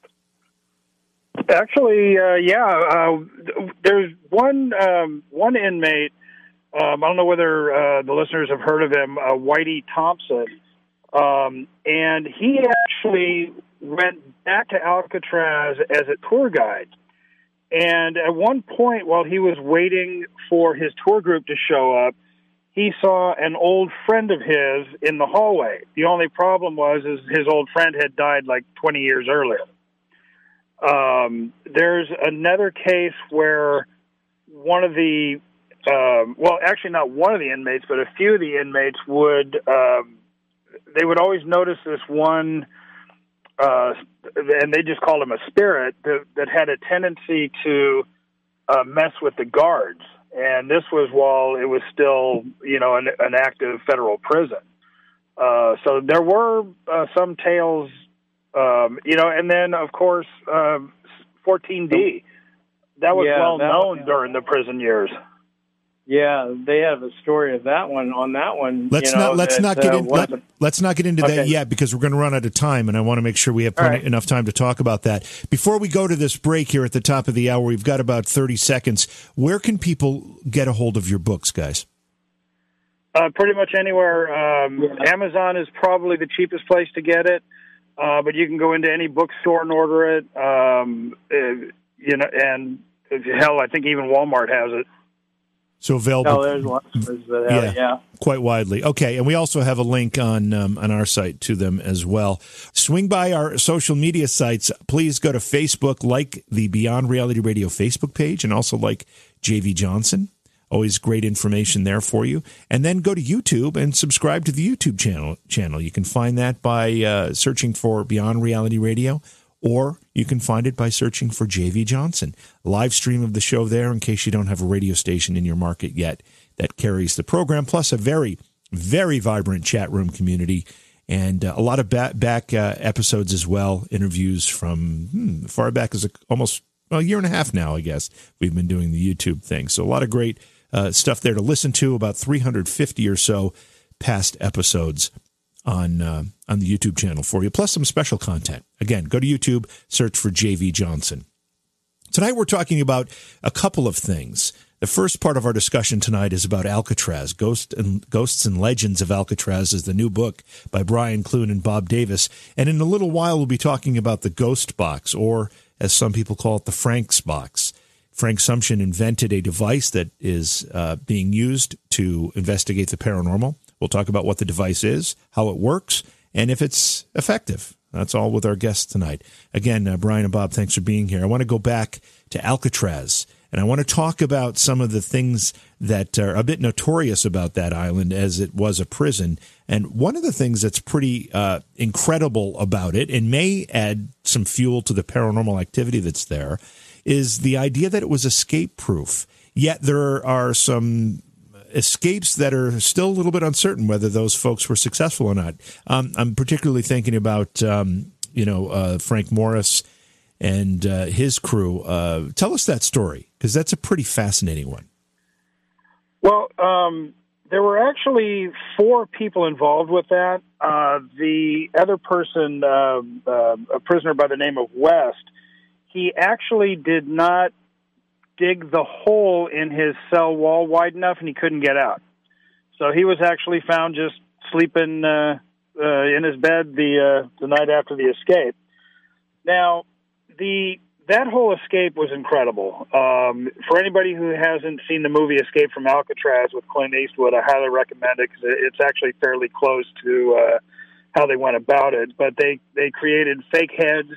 Speaker 5: Actually, uh, yeah. Uh, there's one um, one inmate. Um, I don't know whether uh, the listeners have heard of him, uh, Whitey Thompson, um, and he actually went back to Alcatraz as a tour guide. And at one point, while he was waiting for his tour group to show up, he saw an old friend of his in the hallway. The only problem was is his old friend had died like twenty years earlier. Um, there's another case where one of the, um, well, actually not one of the inmates, but a few of the inmates would, um, they would always notice this one, uh, and they just called him a spirit, that, that had a tendency to uh, mess with the guards. And this was while it was still, you know, an, an active federal prison. Uh, so there were uh, some tales, um, you know, and then, of course, uh, fourteen D. That was
Speaker 6: yeah,
Speaker 5: well
Speaker 6: that
Speaker 5: known
Speaker 6: was,
Speaker 5: during the prison years.
Speaker 6: Yeah, they have a story of that one. On that one,
Speaker 3: let's
Speaker 6: you know,
Speaker 3: not let's
Speaker 6: that,
Speaker 3: not get
Speaker 6: uh,
Speaker 3: in, let,
Speaker 6: the,
Speaker 3: let's not get into
Speaker 6: okay.
Speaker 3: that yet, because we're going to run out of time, and I want to make sure we have plenty, right. enough time to talk about that. Before we go to this break here at the top of the hour, we've got about thirty seconds. Where can people get a hold of your books, guys?
Speaker 5: Uh, pretty much anywhere. Um, yeah. Amazon is probably the cheapest place to get it, uh, but you can go into any bookstore and order it. Um, uh, you know, and hell, I think even Walmart has it.
Speaker 3: So available.
Speaker 6: Oh, there's lots of that have, yeah, yeah,
Speaker 3: quite widely. Okay, and we also have a link on um, on our site to them as well. Swing by our social media sites. Please go to Facebook, like the Beyond Reality Radio Facebook page, and also like J V Johnson. Always great information there for you. And then go to YouTube and subscribe to the YouTube channel. Channel. You can find that by uh, searching for Beyond Reality Radio, or you can find it by searching for J V Johnson. Live stream of the show there in case you don't have a radio station in your market yet that carries the program, plus a very, very vibrant chat room community and uh, a lot of back, back uh, episodes as well, interviews from hmm, far back as a, almost well, a year and a half now, I guess. We've been doing the YouTube thing. So a lot of great uh, stuff there to listen to, about three hundred fifty or so past episodes on uh, on the YouTube channel for you, plus some special content. Again, go to YouTube, search for J V Johnson. Tonight we're talking about a couple of things. The first part of our discussion tonight is about Alcatraz. Ghost and Ghosts and Legends of Alcatraz is the new book by Brian Clune and Bob Davis. And in a little while we'll be talking about the Ghost Box, or as some people call it, the Frank's Box. Frank Sumption invented a device that is uh, being used to investigate the paranormal. We'll talk about what the device is, how it works, and if it's effective. That's all with our guests tonight. Again, uh, Brian and Bob, thanks for being here. I want to go back to Alcatraz. And I want to talk about some of the things that are a bit notorious about that island as it was a prison. And one of the things that's pretty uh, incredible about it, and may add some fuel to the paranormal activity that's there, is the idea that it was escape-proof. Yet there are some escapes that are still a little bit uncertain whether those folks were successful or not. Um, I'm particularly thinking about, um, you know, uh, Frank Morris and uh, his crew. Uh, tell us that story, because that's a pretty fascinating one.
Speaker 5: Well, um, there were actually four people involved with that. Uh, the other person, uh, uh, a prisoner by the name of West, he actually did not dig the hole in his cell wall wide enough, and he couldn't get out. So he was actually found just sleeping uh, uh, in his bed the uh, the night after the escape. Now, the that whole escape was incredible. Um, for anybody who hasn't seen the movie Escape from Alcatraz with Clint Eastwood, I highly recommend it because it's actually fairly close to uh, how they went about it. But they, they created fake heads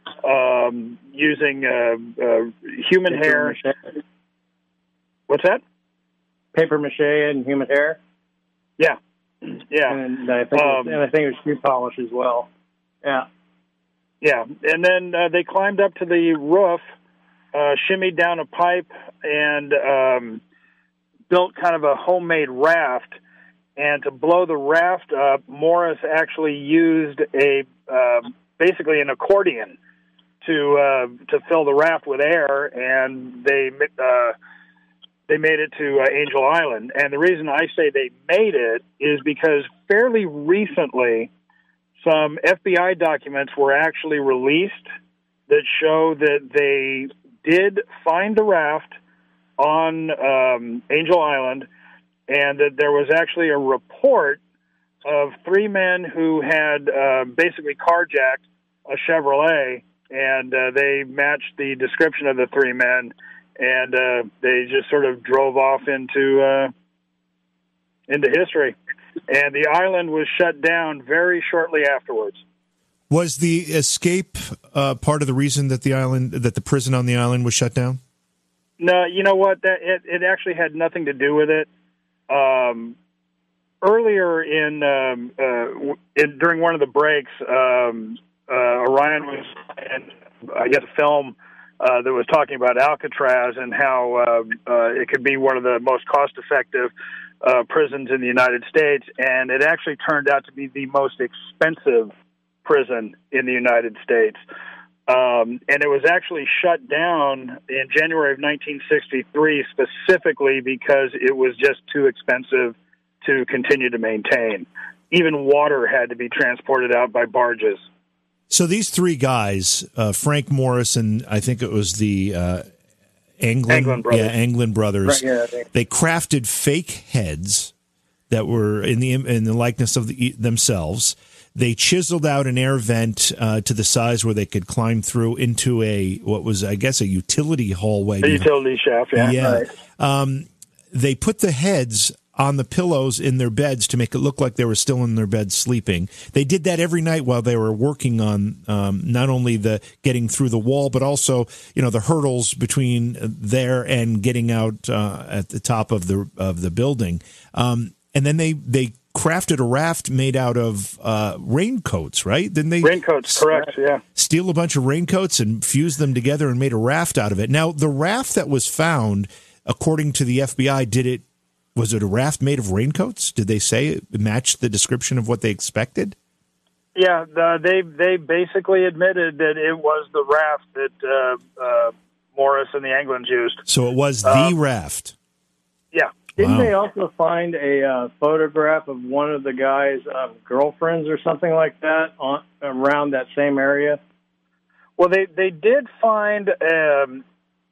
Speaker 5: um, using uh, uh, human
Speaker 6: Paper
Speaker 5: hair.
Speaker 6: Mache.
Speaker 5: What's that?
Speaker 6: Paper mache and human hair.
Speaker 5: Yeah, yeah.
Speaker 6: And I think,
Speaker 5: um,
Speaker 6: and I think it was shoe polish as well. Yeah.
Speaker 5: Yeah, and then uh, they climbed up to the roof, uh, shimmied down a pipe, and um, built kind of a homemade raft. And to blow the raft up, Morris actually used a uh, basically an accordion to uh, to fill the raft with air, and they uh, they made it to uh, Angel Island. And the reason I say they made it is because fairly recently, some F B I documents were actually released that show that they did find the raft on um, Angel Island, and that there was actually a report of three men who had uh, basically carjacked a Chevrolet, and uh, they matched the description of the three men, and uh, they just sort of drove off into uh, into history. And the island was shut down very shortly afterwards.
Speaker 3: Was the escape uh, part of the reason that the island, that the prison on the island was shut down?
Speaker 5: No, you know what? That it, it actually had nothing to do with it. Um, earlier in, um, uh, in during one of the breaks, um, uh, Orion was, in, I guess, a film uh, that was talking about Alcatraz and how uh, uh, it could be one of the most cost-effective Uh, prisons in the United States, and it actually turned out to be the most expensive prison in the United States. Um, and it was actually shut down in January of nineteen sixty-three specifically because it was just too expensive to continue to maintain. Even water had to be transported out by barges.
Speaker 3: So these three guys, uh, Frank Morris, and I think it was the uh, Anglin,
Speaker 5: Anglin brothers.
Speaker 3: yeah, Anglin brothers.
Speaker 6: Right, yeah, they,
Speaker 3: they crafted fake heads that were in the in the likeness of the, themselves. They chiseled out an air vent uh, to the size where they could climb through into a what was, I guess, a utility hallway.
Speaker 5: A utility shaft, yeah.
Speaker 3: Yeah.
Speaker 5: Right.
Speaker 3: Um, they put the heads on the pillows in their beds to make it look like they were still in their beds sleeping. They did that every night while they were working on um, not only the getting through the wall, but also, you know, the hurdles between there and getting out uh, at the top of the of the building. Um, and then they they crafted a raft made out of uh, raincoats, right? Didn't they?
Speaker 5: Raincoats, correct, yeah.
Speaker 3: Steal a bunch of raincoats and fuse them together and made a raft out of it. Now, the raft that was found, according to the F B I, did it Was it a raft made of raincoats? Did they say it matched the description of what they expected?
Speaker 5: Yeah, the, they they basically admitted that it was the raft that uh, uh, Morris and the Anglins used.
Speaker 3: So it was the
Speaker 5: Um,
Speaker 3: raft.
Speaker 5: Yeah.
Speaker 6: Didn't
Speaker 3: Wow.
Speaker 6: they also find a uh, photograph of one of the guy's um, girlfriends or something like that on, around that same area?
Speaker 5: Well, they, they did find um,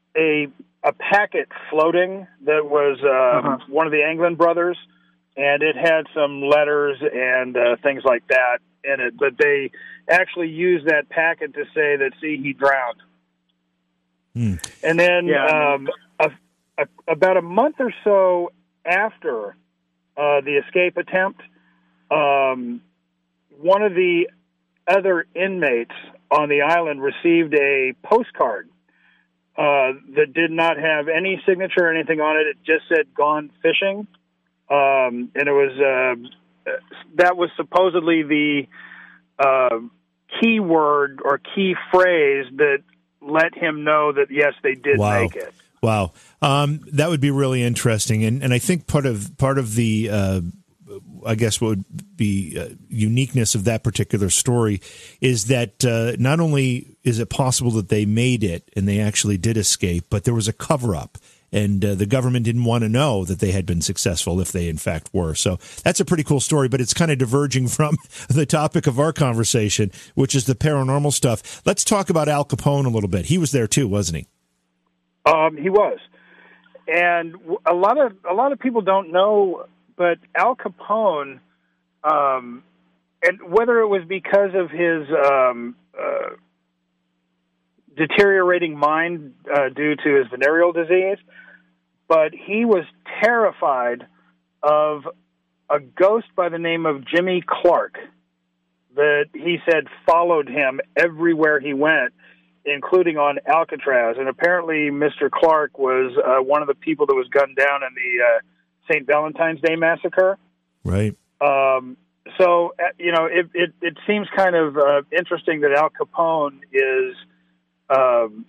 Speaker 5: a a packet floating that was uh,
Speaker 6: Uh-huh.
Speaker 5: one of the Anglin brothers, and it had some letters and uh, things like that in it. But they actually used that packet to say that, see, he drowned.
Speaker 3: Hmm.
Speaker 5: And then
Speaker 6: Yeah.
Speaker 5: um, a, a, about a month or so after uh, the escape attempt, um, one of the other inmates on the island received a postcard uh, that did not have any signature or anything on it. It just said "gone fishing," um, and it was uh, that was supposedly the uh, key word or key phrase that let him know that yes, they did
Speaker 3: Wow.
Speaker 5: make it.
Speaker 3: Wow, um, that would be really interesting, and and I think part of part of the uh, I guess what would be uh, uniqueness of that particular story is that uh, not only is it possible that they made it and they actually did escape, but there was a cover up. And uh, the government didn't want to know that they had been successful if they, in fact, were. So that's a pretty cool story, but it's kind of diverging from the topic of our conversation, which is the paranormal stuff. Let's talk about Al Capone a little bit. He was there, too, wasn't he?
Speaker 5: Um, he was. And a lot of a lot of people don't know, but Al Capone, um, and whether it was because of his um, uh, deteriorating mind uh, due to his venereal disease, but he was terrified of a ghost by the name of Jimmy Clark that he said followed him everywhere he went, including on Alcatraz. And apparently Mister Clark was uh, one of the people that was gunned down in the uh, Saint Valentine's Day massacre.
Speaker 3: Right.
Speaker 5: Um, so, uh, you know, it, it, it seems kind of uh, interesting that Al Capone is um,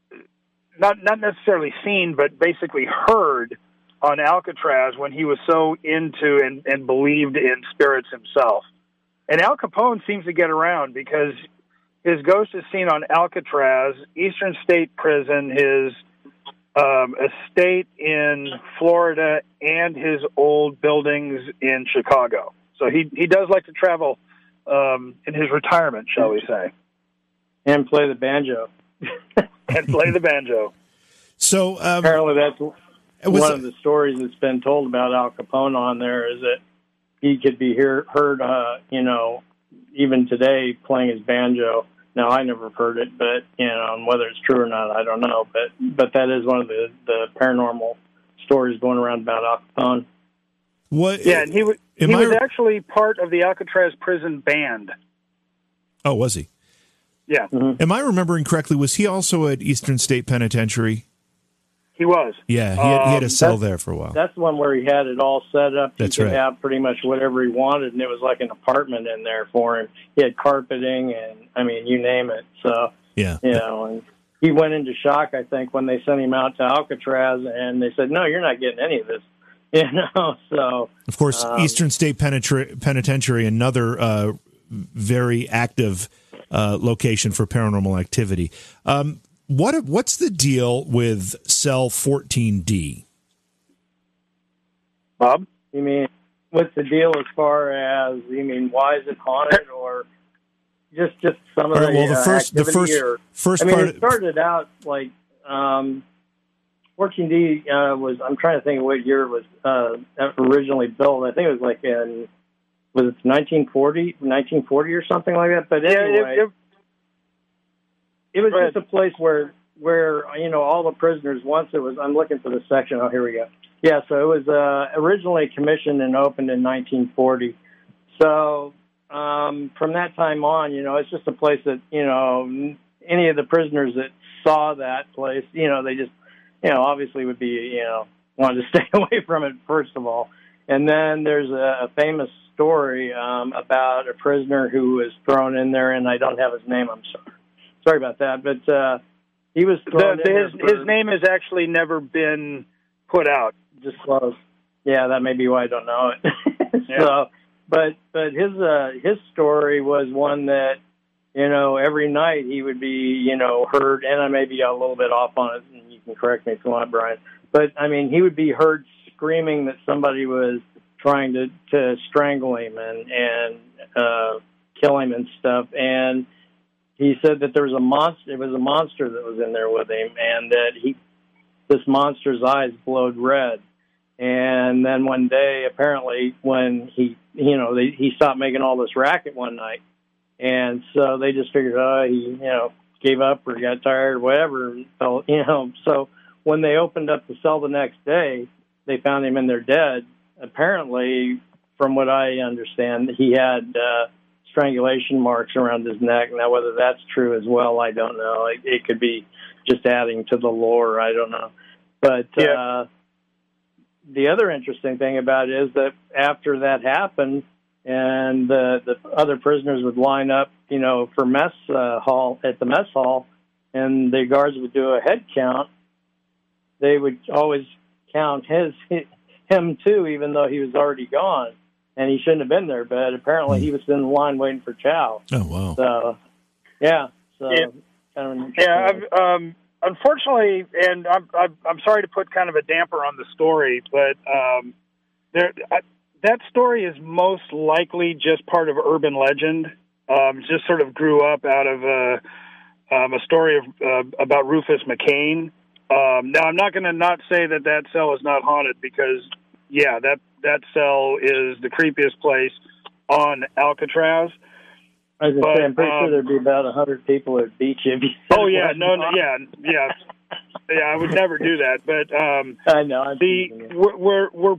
Speaker 5: not not necessarily seen, but basically heard on Alcatraz when he was so into and, and believed in spirits himself. And Al Capone seems to get around because his ghost is seen on Alcatraz, Eastern State Prison, his um, estate in Florida, and his old buildings in Chicago. So he he does like to travel um, in his retirement, shall we say.
Speaker 6: And play the banjo.
Speaker 5: and play the banjo.
Speaker 3: So um,
Speaker 6: apparently that's
Speaker 3: was,
Speaker 6: one of the stories that's been told about Al Capone on there is that he could be hear, heard, uh, you know, even today playing his banjo. Now, I never heard it, but, you know, and whether it's true or not, I don't know. But but that is one of the, the paranormal stories going around about Al Capone.
Speaker 3: What?
Speaker 5: Yeah, and he, w- he
Speaker 3: I,
Speaker 5: was actually part of the Alcatraz prison band.
Speaker 3: Oh, was he?
Speaker 5: Yeah.
Speaker 6: Mm-hmm.
Speaker 3: Am I remembering correctly? Was he also at Eastern State Penitentiary?
Speaker 5: He was.
Speaker 3: Yeah, he had, he had a
Speaker 6: Um,
Speaker 3: cell there for a while.
Speaker 6: That's the one where he had it all set up. He
Speaker 3: That's
Speaker 6: could
Speaker 3: right.
Speaker 6: have pretty much whatever he wanted, and it was like an apartment in there for him. He had carpeting, and, I mean, you name it. So,
Speaker 3: Yeah.
Speaker 6: you know, and he went into shock, I think, when they sent him out to Alcatraz, and they said, no, you're not getting any of this. You know, so...
Speaker 3: Of course,
Speaker 6: um,
Speaker 3: Eastern State Penitentiary, Penitentiary another uh, very active uh, location for paranormal activity. Um, what What's the deal with Cell fourteen D?
Speaker 5: Bob?
Speaker 6: You mean, what's the deal as far as, you mean, why is it haunted, or just just some of
Speaker 3: All right,
Speaker 6: the
Speaker 3: well, the
Speaker 6: uh,
Speaker 3: first- the
Speaker 6: activity?
Speaker 3: first-
Speaker 6: or,
Speaker 3: first
Speaker 6: I mean,
Speaker 3: part-
Speaker 6: it started out like um, fourteen D uh, was, I'm trying to think of what year it was uh, originally built. I think it was like in, was it nineteen forty, nineteen forty or something like that? But
Speaker 5: Yeah,
Speaker 6: anyway,
Speaker 5: it, it,
Speaker 6: it was
Speaker 5: Go
Speaker 6: just a place where, where, you know, all the prisoners, once it was, I'm looking for the section. Oh, here we go. Yeah, so it was uh, originally commissioned and opened in nineteen forty. So um, from that time on, you know, it's just a place that, you know, any of the prisoners that saw that place, you know, they just, you know, obviously would be, you know, wanted to stay away from it, first of all. And then there's a, a famous story um, about a prisoner who was thrown in there, and I don't have his name, I'm sorry. Sorry about that, but uh, he was thrown
Speaker 5: the,
Speaker 6: in
Speaker 5: his,
Speaker 6: there for,
Speaker 5: his name has actually never been put out.
Speaker 6: disclosed. Yeah, that may be why I don't know it.
Speaker 5: Yeah.
Speaker 6: So, but but his uh, his story was one that, you know, every night he would be, you know, heard, and I may be a little bit off on it, and you can correct me if you want, Brian. But I mean, he would be heard screaming that somebody was trying to, to strangle him and and uh, kill him and stuff, and he said that there was a monster. It was a monster that was in there with him, and that he, this monster's eyes glowed red. And then one day, apparently, when he, you know, they, he stopped making all this racket one night, and so they just figured, oh, he, you know, gave up or got tired or whatever. And fell, you know, so when they opened up the cell the next day, they found him in there dead. Apparently, from what I understand, he had uh, strangulation marks around his neck. Now, whether that's true as well, I don't know. It, it could be just adding to the lore. I don't know. But
Speaker 5: yeah.
Speaker 6: uh, the other interesting thing about it is that after that happened, and the the other prisoners would line up, you know, for mess uh, hall at the mess hall, and the guards would do a head count. They would always count his him too, even though he was already gone, and he shouldn't have been there. But apparently, he was in the line waiting for chow.
Speaker 3: Oh wow!
Speaker 6: So, yeah. So,
Speaker 5: yeah.
Speaker 6: Kind of
Speaker 5: yeah I've, um, unfortunately, and I'm, I'm I'm sorry to put kind of a damper on the story, but um, there I, that story is most likely just part of urban legend. Um, just sort of grew up out of a, um, a story of, uh, about Rufus McCain. Um, now, I'm not going to not say that that cell is not haunted because, yeah, that, that cell is the creepiest place on Alcatraz.
Speaker 6: I was
Speaker 5: but,
Speaker 6: say, I'm pretty
Speaker 5: um,
Speaker 6: sure there'd be about a hundred people at beach if you.
Speaker 5: Oh yeah, no, no, yeah, yeah, yeah. I would never do that, but um,
Speaker 6: I know I'm
Speaker 5: the we're, we're we're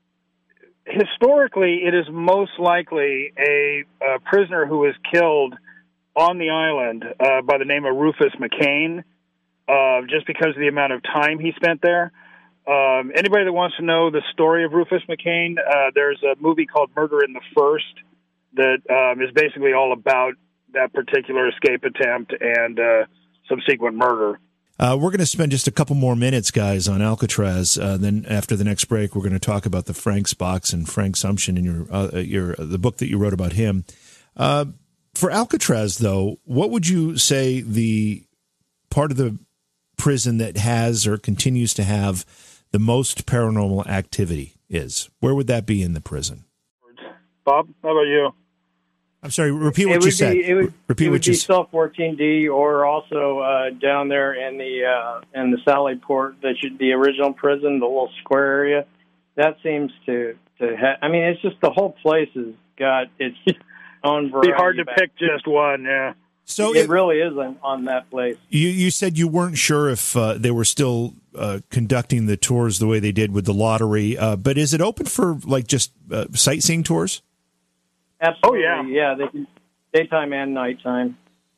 Speaker 5: historically it is most likely a, a prisoner who was killed on the island uh, by the name of Rufus McCain, uh, just because of the amount of time he spent there. Um, anybody that wants to know the story of Rufus McCain, uh, there's a movie called Murder in the First that um, is basically all about that particular escape attempt and uh, subsequent murder.
Speaker 3: Uh, we're going to spend just a couple more minutes, guys, on Alcatraz. Uh, then after the next break, we're going to talk about the Frank's box and Frank Sumption in your uh, your the book that you wrote about him. Uh, for Alcatraz, though, what would you say the part of the prison that has or continues to have the most paranormal activity is? Where would that be in the prison?
Speaker 5: Bob, how about you?
Speaker 3: I'm sorry, repeat what
Speaker 6: it
Speaker 3: you
Speaker 6: would
Speaker 3: said.
Speaker 6: Be, it would,
Speaker 3: repeat
Speaker 6: it
Speaker 3: what
Speaker 6: would
Speaker 3: you
Speaker 6: be Cell fourteen D, or also uh, down there in the uh, in the Sallyport, that should the original prison, the little square area. That seems to to. Ha- I mean, it's just the whole place has got its own variety.
Speaker 5: It'd be hard to
Speaker 6: back.
Speaker 5: pick just one. Yeah.
Speaker 3: So
Speaker 6: it,
Speaker 3: it
Speaker 6: really is on, on that place.
Speaker 3: You you said you weren't sure if uh, they were still uh, conducting the tours the way they did with the lottery, uh, but is it open for like just uh, sightseeing tours?
Speaker 6: Absolutely.
Speaker 5: Oh, yeah.
Speaker 6: Yeah, they can daytime and nighttime.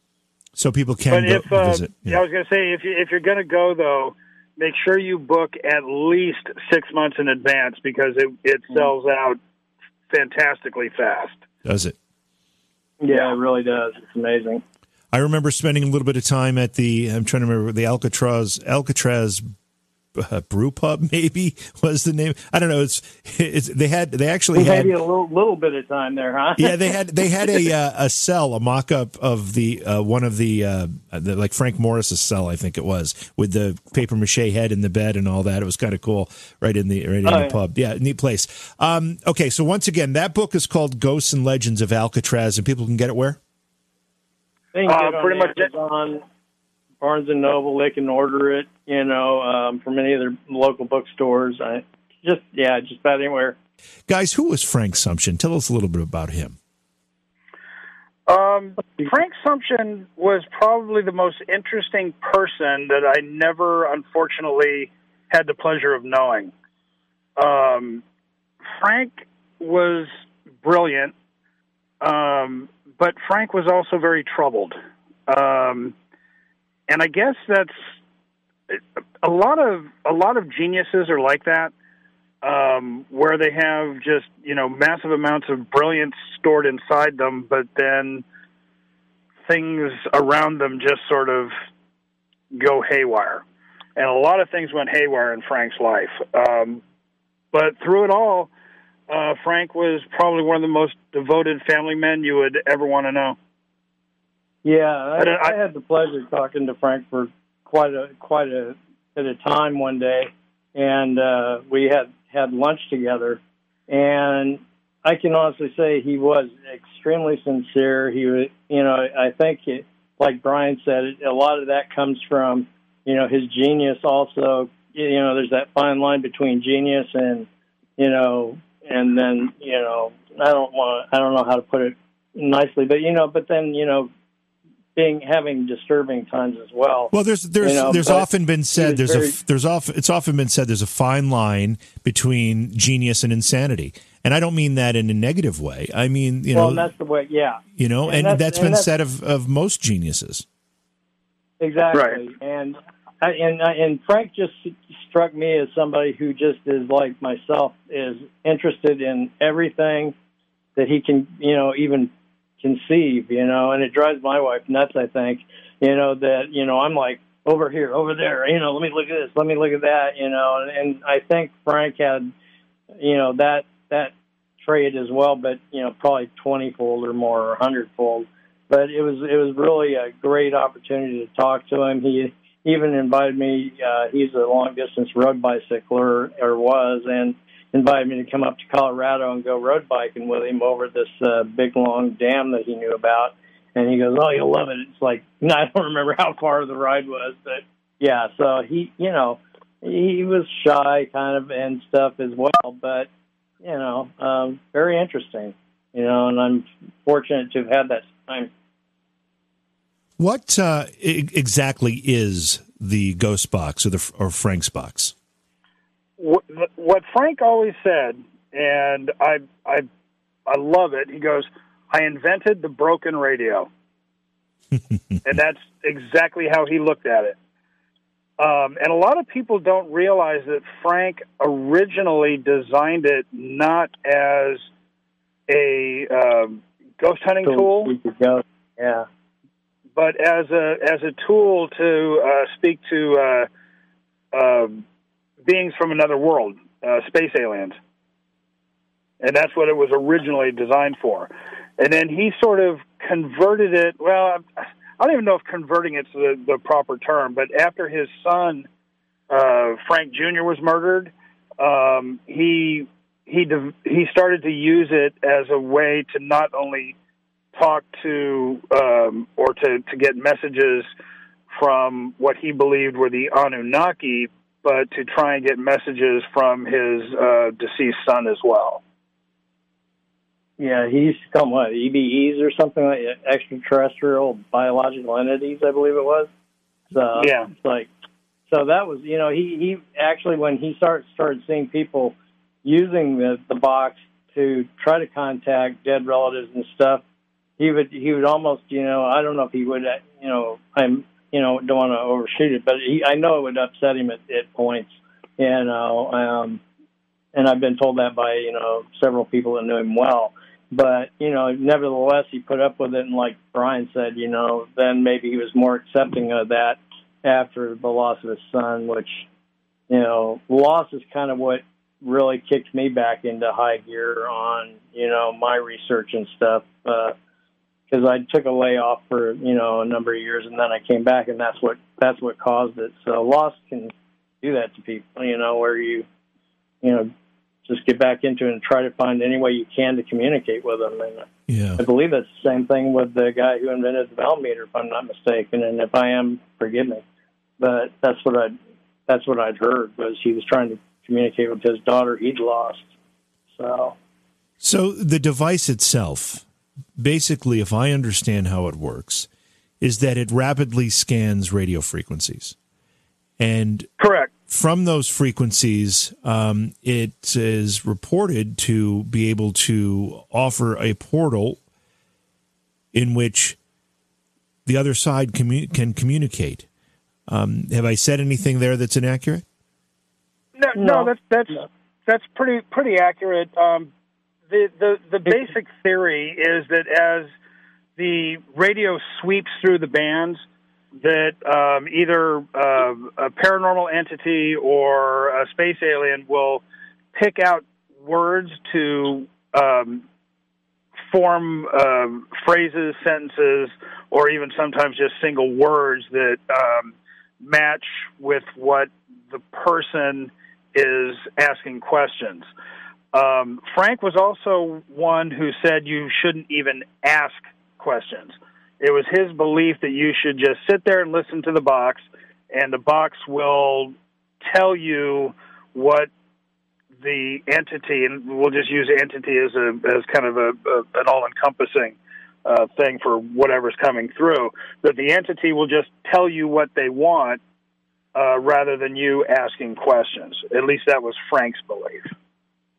Speaker 3: So people can
Speaker 5: But
Speaker 3: go
Speaker 5: if, uh,
Speaker 3: visit.
Speaker 5: yeah. I was going to say, if, you, if you're going to go, though, make sure you book at least six months in advance because it, it sells out fantastically fast.
Speaker 3: Does it?
Speaker 6: Yeah, yeah, it really does. It's amazing.
Speaker 3: I remember spending a little bit of time at the, I'm trying to remember, the Alcatraz, Alcatraz Uh, brew pub maybe was the name. I don't know. It's, it's they had they actually
Speaker 6: we
Speaker 3: had
Speaker 6: maybe a little little bit of time there, huh?
Speaker 3: yeah, they had they had a uh, a cell, a mock up of the uh, one of the, uh, the like Frank Morris's cell, I think it was, with the paper mache head in the bed and all that. It was kind of cool, right in the right in
Speaker 6: oh,
Speaker 3: the
Speaker 6: yeah.
Speaker 3: pub. Yeah, neat place. Um, okay, so once again, that book is called Ghosts and Legends of Alcatraz, and people can get it where?
Speaker 6: They can get
Speaker 5: Uh,
Speaker 6: it
Speaker 5: pretty
Speaker 6: on
Speaker 5: much
Speaker 6: Amazon, Barnes and Noble. They can order it, you know, um, from any of their local bookstores. I just, yeah, just about anywhere.
Speaker 3: Guys, who was Frank Sumption? Tell us a little bit about him.
Speaker 5: Um, Frank Sumption was probably the most interesting person that I never, unfortunately, had the pleasure of knowing. Um, Frank was brilliant, um, but Frank was also very troubled. Um, and I guess that's a lot of a lot of geniuses are like that, um, where they have just, you know, massive amounts of brilliance stored inside them, but then things around them just sort of go haywire. And a lot of things went haywire in Frank's life. Um, but through it all, uh, Frank was probably one of the most devoted family men you would ever want to know.
Speaker 6: Yeah, I,
Speaker 5: I,
Speaker 6: I had the pleasure of talking to Frank for quite a quite a at a time one day, and uh, we had had lunch together. And I can honestly say he was extremely sincere. He was, you know, I think, it, like Brian said, it, a lot of that comes from, you know, his genius. Also, you know, there's that fine line between genius and, you know, and then, you know, I don't want, I don't know how to put it nicely, but you know, but then, you know, being having disturbing times as well.
Speaker 3: Well, there's there's
Speaker 6: you know,
Speaker 3: there's often been said there's
Speaker 6: very,
Speaker 3: a there's often it's often been said there's a fine line between genius and insanity, And I don't mean that in a negative way. I mean, you
Speaker 6: well,
Speaker 3: know,
Speaker 6: that's the way, yeah.
Speaker 3: You know, and,
Speaker 6: and
Speaker 3: that's,
Speaker 6: that's
Speaker 3: been
Speaker 6: and that's,
Speaker 3: said of, of most geniuses.
Speaker 6: Exactly.
Speaker 5: Right.
Speaker 6: And and and Frank just struck me as somebody who just is like myself, is interested in everything that he can, you know, even conceive, you know, and it drives my wife nuts, I think, you know, that, you know, I'm like, over here, over there, you know, let me look at this, let me look at that, you know, and, and I think Frank had, you know, that that trait as well, but, you know, probably twenty-fold or more or one hundred-fold. But it was it was really a great opportunity to talk to him. He even invited me. Uh, he's a long distance road bicycler, or was, and invited me to come up to Colorado and go road biking with him over this uh, big long dam that he knew about. And he goes, "Oh, you'll love it." It's like, I don't remember how far the ride was, but yeah. So he, you know, he was shy kind of and stuff as well, but you know, um, very interesting. You know, and I'm fortunate to have had that time.
Speaker 3: What uh, I- exactly is the Ghost Box or the or Frank's Box?
Speaker 5: What, what Frank always said, and I, I, I love it. He goes, "I invented the broken radio," and that's exactly how he looked at it. Um, and a lot of people don't realize that Frank originally designed it not as a um, ghost hunting
Speaker 6: So
Speaker 5: tool,
Speaker 6: yeah.
Speaker 5: but as a as a tool to uh, speak to uh, uh, beings from another world, uh, space aliens. And that's what it was originally designed for. And then he sort of converted it. Well, I don't even know if converting it's the, the proper term, but after his son, uh, Frank Junior was murdered, um, he he he started to use it as a way to not only talk to um, or to, to get messages from what he believed were the Anunnaki, but to try and get messages from his uh, deceased son as well.
Speaker 6: Yeah, he used to call them, what, E B Es or something like that, extraterrestrial biological entities, I believe it was. So,
Speaker 5: yeah.
Speaker 6: It's like, so that was, you know, he, he actually, when he start, started seeing people using the, the box to try to contact dead relatives and stuff, he would, he would almost, you know, I don't know if he would, you know, I'm, you know, don't want to overshoot it, but he, I know it would upset him at, at points, you know, um, and I've been told that by, you know, several people that knew him well. But, you know, nevertheless, he put up with it, and like Brian said, you know, then maybe he was more accepting of that after the loss of his son, which, you know, loss is kind of what really kicked me back into high gear on, you know, my research and stuff, because uh, I took a layoff for, you know, a number of years, and then I came back, and that's what that's what caused it. So loss can do that to people, you know, where you, you know, just get back into it and try to find any way you can to communicate with them. And
Speaker 3: yeah.
Speaker 6: I believe that's the same thing with the guy who invented the bell meter, if I'm not mistaken. And if I am, forgive me. But that's what I that's what I'd heard, was he was trying to communicate with his daughter he'd lost. So,
Speaker 3: so the device itself, basically, if I understand how it works, is that it rapidly scans radio frequencies. And
Speaker 5: correct.
Speaker 3: From those frequencies, um, it is reported to be able to offer a portal in which the other side commu- can communicate. Um, have I said anything there that's inaccurate?
Speaker 5: No, no, no that's that's no. that's pretty pretty accurate. Um, the the the basic theory is that as the radio sweeps through the bands, that um, either uh, a paranormal entity or a space alien will pick out words to um, form uh, phrases, sentences, or even sometimes just single words that um, match with what the person is asking questions. Um, Frank was also one who said you shouldn't even ask questions. It was his belief that you should just sit there and listen to the box, and the box will tell you what the entity, and we'll just use entity as a as kind of a, a an all-encompassing uh, thing for whatever's coming through, that the entity will just tell you what they want uh, rather than you asking questions. At least that was Frank's belief.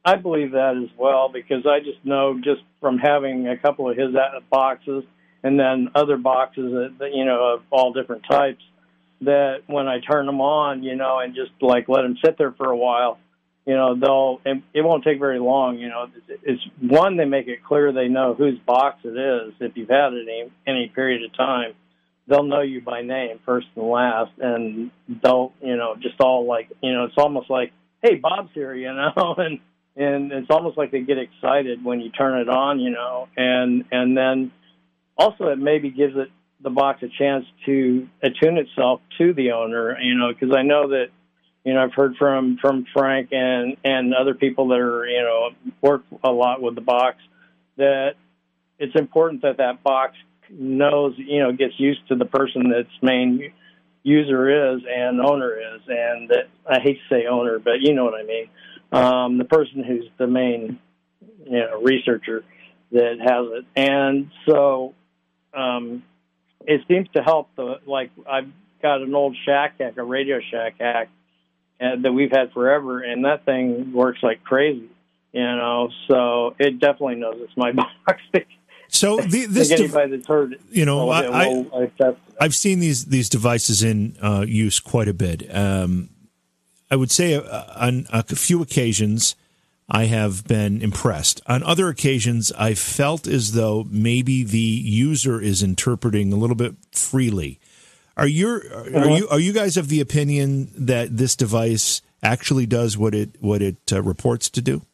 Speaker 6: I believe that as well, because I just know just from having a couple of his boxes and then other boxes that, that you know, of all different types, that when I turn them on, you know, and just like let them sit there for a while, you know, they'll, and it won't take very long, you know. It's one, they make it clear they know whose box it is. If you've had it any, any period of time, they'll know you by name, first and last, and they'll, you know, just all like, you know, it's almost like, hey, Bob's here, you know, and, and it's almost like they get excited when you turn it on, you know, and, and then also it maybe gives it, the box a chance to attune itself to the owner, you know, because I know that, you know, I've heard from, from Frank and, and other people that are, you know, work a lot with the box, that it's important that that box knows, you know, gets used to the person that's main user is and owner is. And that, I hate to say owner, but you know what I mean. Um, the person who's the main, you know, researcher that has it. And so, um, it seems to help the, like, I've got an old Shack Hack, a Radio Shack Hack, uh, that we've had forever, and that thing works like crazy, you know, so it definitely knows it's my box.
Speaker 3: So the, this,
Speaker 6: dev- anybody that's heard it,
Speaker 3: you know,
Speaker 6: well,
Speaker 3: I,
Speaker 6: well,
Speaker 3: I, I've seen these, these devices in uh, use quite a bit. Um, I would say uh, on a few occasions, I have been impressed. On other occasions, I felt as though maybe the user is interpreting a little bit freely. Are you are uh-huh. you are you guys of the opinion that this device actually does what it what it uh, reports to do?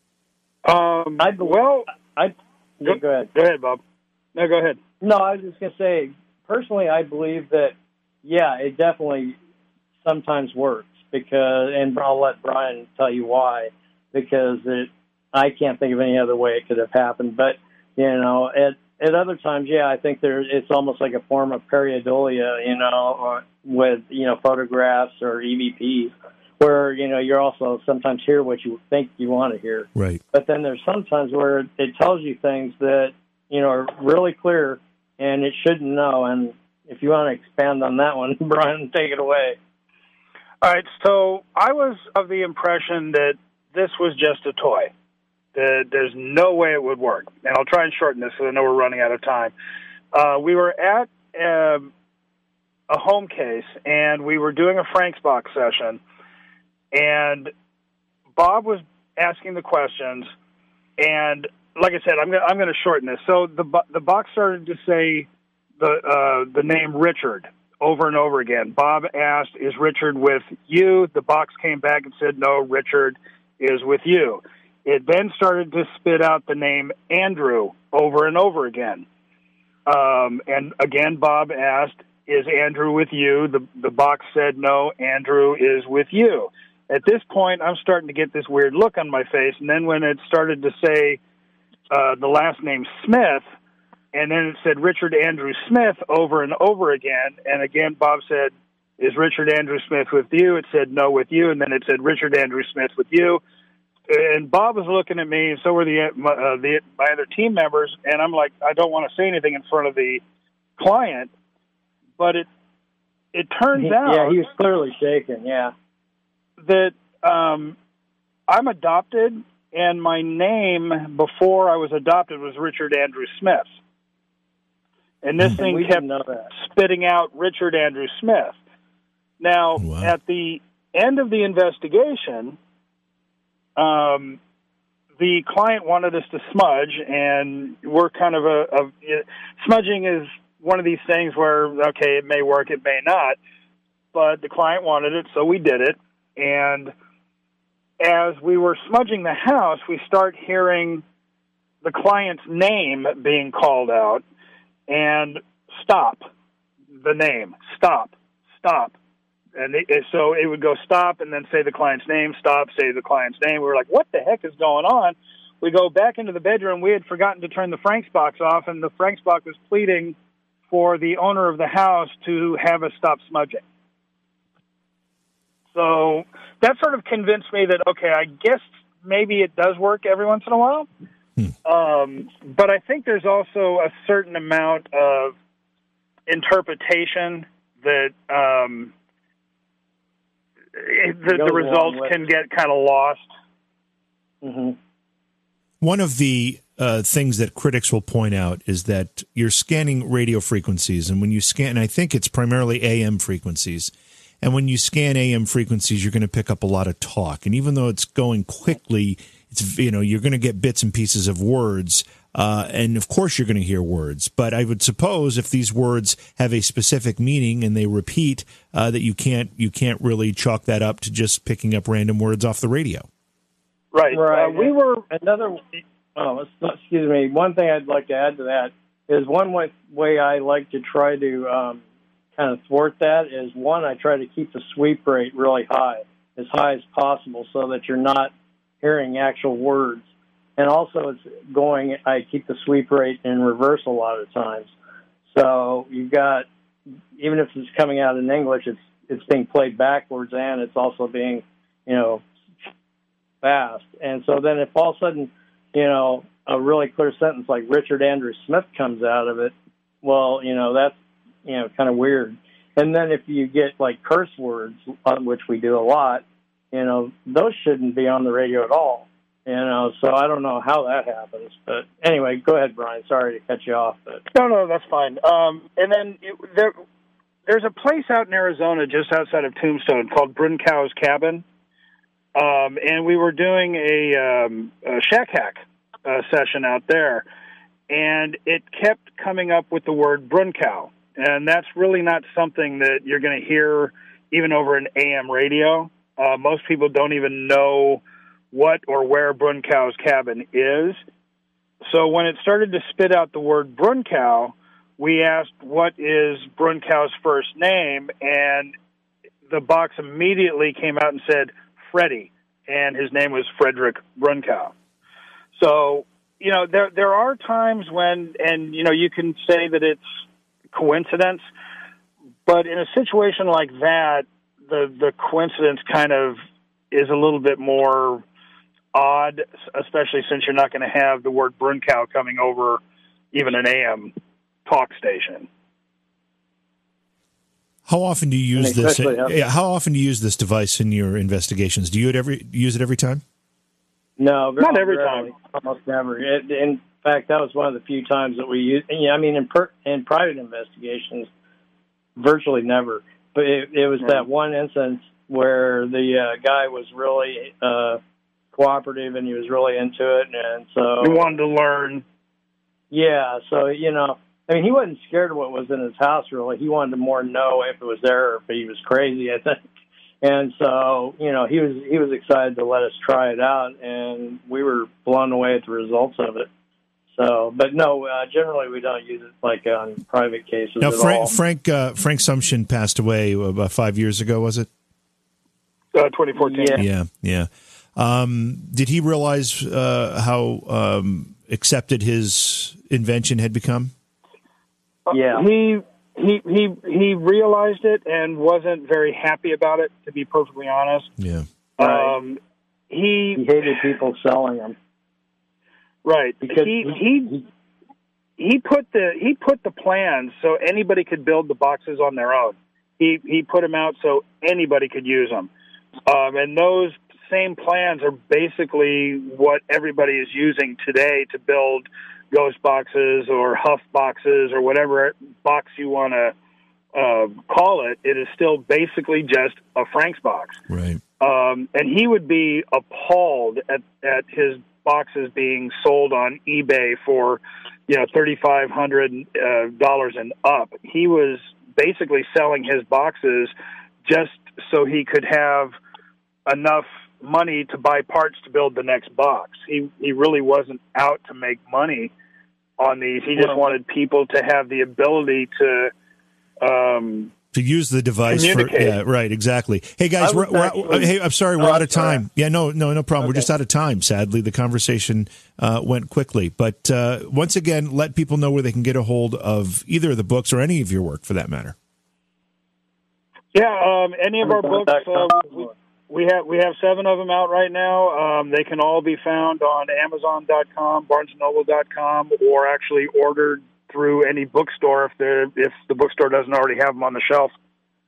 Speaker 5: Um, I, well,
Speaker 6: I
Speaker 5: go,
Speaker 6: go ahead.
Speaker 5: Go ahead, Bob. No, go ahead.
Speaker 6: No, I was just gonna say, personally, I believe that yeah, it definitely sometimes works because, and I'll let Brian tell you why. Because it, I can't think of any other way it could have happened. But, you know, at, at other times, yeah, I think there it's almost like a form of pareidolia, you know, or with, you know, photographs or E V Ps, where, you know, you're also sometimes hear what you think you want to hear.
Speaker 3: Right.
Speaker 6: But then there's sometimes where it tells you things that, you know, are really clear and it shouldn't know. And if you want to expand on that one, Brian, take it away.
Speaker 5: All right, so I was of the impression that this was just a toy. There's no way it would work. And I'll try and shorten this because I know we're running out of time. Uh, we were at a, a home case, and we were doing a Frank's Box session, and Bob was asking the questions, and like I said, I'm going I'm going to shorten this. So the the box started to say the uh, the name Richard over and over again. Bob asked, "Is Richard with you?" The box came back and said, "No, Richard is with you." It then started to spit out the name Andrew over and over again. Um, and again, Bob asked, "Is Andrew with you?" The, the box said, "No, Andrew is with you." At this point, I'm starting to get this weird look on my face. And then when it started to say uh, the last name Smith, and then it said Richard Andrew Smith over and over again. And again, Bob said, "Is Richard Andrew Smith with you?" It said, "No, with you." And then it said, "Richard Andrew Smith with you." And Bob was looking at me, and so were the, uh, the my other team members. And I'm like, I don't want to say anything in front of the client, but it it turns
Speaker 6: he,
Speaker 5: out,
Speaker 6: yeah, he was clearly shaken. Yeah,
Speaker 5: that um, I'm adopted, and my name before I was adopted was Richard Andrew Smith. And this
Speaker 6: and
Speaker 5: thing
Speaker 6: we
Speaker 5: kept
Speaker 6: didn't know that.
Speaker 5: spitting out Richard Andrew Smith. Now,
Speaker 3: Wow.
Speaker 5: at the end of the investigation, um, the client wanted us to smudge, and we're kind of a, a smudging is one of these things where, okay, it may work, it may not, but the client wanted it, so we did it. And as we were smudging the house, we start hearing the client's name being called out, and stop, the name, stop, stop. And it, so it would go stop and then say the client's name, stop, say the client's name. We were like, what the heck is going on? We go back into the bedroom. We had forgotten to turn the Frank's Box off, and the Frank's Box was pleading for the owner of the house to have us stop smudging. So that sort of convinced me that, okay, I guess maybe it does work every once in a while. Hmm. Um, but I think there's also a certain amount of interpretation that um, the, the results can get kind of lost.
Speaker 6: Mm-hmm.
Speaker 3: One of the uh, things that critics will point out is that you're scanning radio frequencies, and when you scan, and I think it's primarily A M frequencies, and when you scan A M frequencies, you're going to pick up a lot of talk, and even though it's going quickly, it's you know you're going to get bits and pieces of words, uh, and of course you're going to hear words. But I would suppose if these words have a specific meaning and they repeat, uh, that you can't you can't really chalk that up to just picking up random words off the radio.
Speaker 5: Right.
Speaker 6: Right.
Speaker 5: Uh, we were
Speaker 6: another. Oh, excuse me. One thing I'd like to add to that is one way, way I like to try to um, kind of thwart that is one, I try to keep the sweep rate really high, as high as possible, so that you're not hearing actual words. And also, it's going. I keep the sweep rate in reverse a lot of times. So you've got, even if it's coming out in English, it's it's being played backwards, and it's also being, you know, fast. And so then if all of a sudden, you know, a really clear sentence like Richard Andrew Smith comes out of it, well, you know, that's, you know, kind of weird. And then if you get like curse words, which we do a lot, you know, those shouldn't be on the radio at all. You know, so I don't know how that happens. But anyway, go ahead, Brian. Sorry to cut you off. But
Speaker 5: no, no, that's fine. Um, and then it, there, there's a place out in Arizona just outside of Tombstone called Brunkow's Cabin. Um, and we were doing a, um, a Shack Hack uh, session out there, and it kept coming up with the word Brunkow. And that's really not something that you're going to hear even over an A M radio. Uh, most people don't even know what or where Brunkow's Cabin is. So when it started to spit out the word Brunkow, we asked, what is Brunkow's first name? And the box immediately came out and said, Freddie, and his name was Frederick Brunkow. So, you know, there there are times when, and, you know, you can say that it's coincidence, but in a situation like that, the, the coincidence kind of is a little bit more odd, especially since you're not going to have the word Brunkow coming over even an A M talk station.
Speaker 3: How often do you use this?
Speaker 6: Yeah.
Speaker 3: How often do you use this device in your investigations? Do you it every use it every time?
Speaker 6: No, very
Speaker 5: not every
Speaker 6: rarely,
Speaker 5: time.
Speaker 6: Almost never. It, in fact, that was one of the few times that we used. Yeah, I mean, in per, in private investigations, virtually never. But it, it was that one instance where the uh, guy was really uh, cooperative and he was really into it, and so
Speaker 5: he wanted to learn.
Speaker 6: Yeah, so you know. I mean, he wasn't scared of what was in his house, really. He wanted to more know if it was there or if he was crazy, I think. And so, you know, he was he was excited to let us try it out, and we were blown away at the results of it. So, but no, uh, generally we don't use it like on private cases
Speaker 3: now,
Speaker 6: at
Speaker 3: Frank,
Speaker 6: all.
Speaker 3: Frank, uh, Frank Sumption passed away about five years ago, was it?
Speaker 5: Uh, twenty fourteen.
Speaker 6: Yeah,
Speaker 3: yeah. yeah. Um, did he realize uh, how um, accepted his invention had become?
Speaker 6: Yeah,
Speaker 5: he he he he realized it and wasn't very happy about it, to be perfectly honest.
Speaker 3: Yeah.
Speaker 6: Right.
Speaker 5: Um, he,
Speaker 6: he hated people selling them.
Speaker 5: Right.
Speaker 6: Because
Speaker 5: he,
Speaker 6: he,
Speaker 5: he he put the he put the plans so anybody could build the boxes on their own. He he put them out so anybody could use them, um, and those same plans are basically what everybody is using today to build ghost boxes or Huff boxes or whatever box you want to uh, call it. It is still basically just a Frank's box.
Speaker 3: Right.
Speaker 5: Um, and he would be appalled at, at his boxes being sold on eBay for, you know, thirty-five hundred dollars uh, and up. He was basically selling his boxes just so he could have enough money to buy parts to build the next box. He he really wasn't out to make money on these. He just wanted people to have the ability to um,
Speaker 3: to use the device for yeah, right, exactly. Hey guys, we're, we're, actually, hey, I'm sorry, we're oh, out of time. Sorry. Yeah, no, no, no problem. Okay. We're just out of time. Sadly, the conversation uh, went quickly. But uh, once again, let people know where they can get a hold of either of the books or any of your work, for that matter.
Speaker 5: Yeah, um, any of our books. Uh, we, We have we have seven of them out right now. Um, they can all be found on Amazon dot com, Barnes and Noble dot com, or actually ordered through any bookstore if the if the bookstore doesn't already have them on the shelf.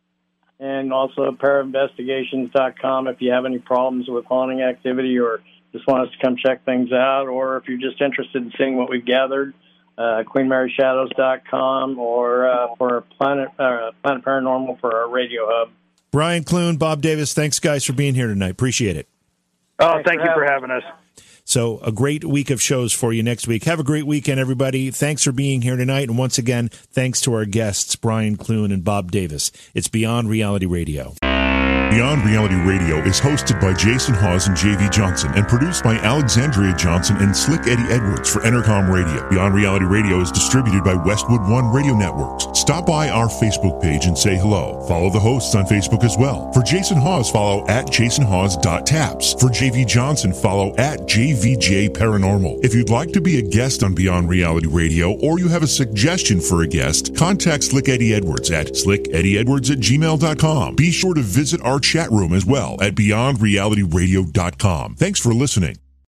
Speaker 6: And also Parinvestigations dot com if you have any problems with haunting activity or just want us to come check things out, or if you're just interested in seeing what we've gathered, uh, queen mary shadows dot com, or uh, for Planet, uh, Planet Paranormal for our radio hub.
Speaker 3: Brian Clune, Bob Davis, thanks, guys, for being here tonight. Appreciate it.
Speaker 5: Oh,
Speaker 6: Thanks
Speaker 5: thank
Speaker 6: for
Speaker 5: you for
Speaker 6: having
Speaker 5: having us.
Speaker 3: So a great week of shows for you next week. Have a great weekend, everybody. Thanks for being here tonight. And once again, thanks to our guests, Brian Clune and Bob Davis. It's Beyond Reality Radio.
Speaker 2: Beyond Reality Radio is hosted by Jason Hawes and J V Johnson and produced by Alexandria Johnson and Slick Eddie Edwards for Entercom Radio. Beyond Reality Radio is distributed by Westwood One Radio Networks. Stop by our Facebook page and say hello. Follow the hosts on Facebook as well. For Jason Hawes, follow at jason hawes dot taps. For J V Johnson, follow at J V J Paranormal. If you'd like to be a guest on Beyond Reality Radio or you have a suggestion for a guest, contact Slick Eddie Edwards at slick eddie edwards at gmail dot com. Be sure to visit our chat room as well at beyond reality radio dot com. Thanks for listening.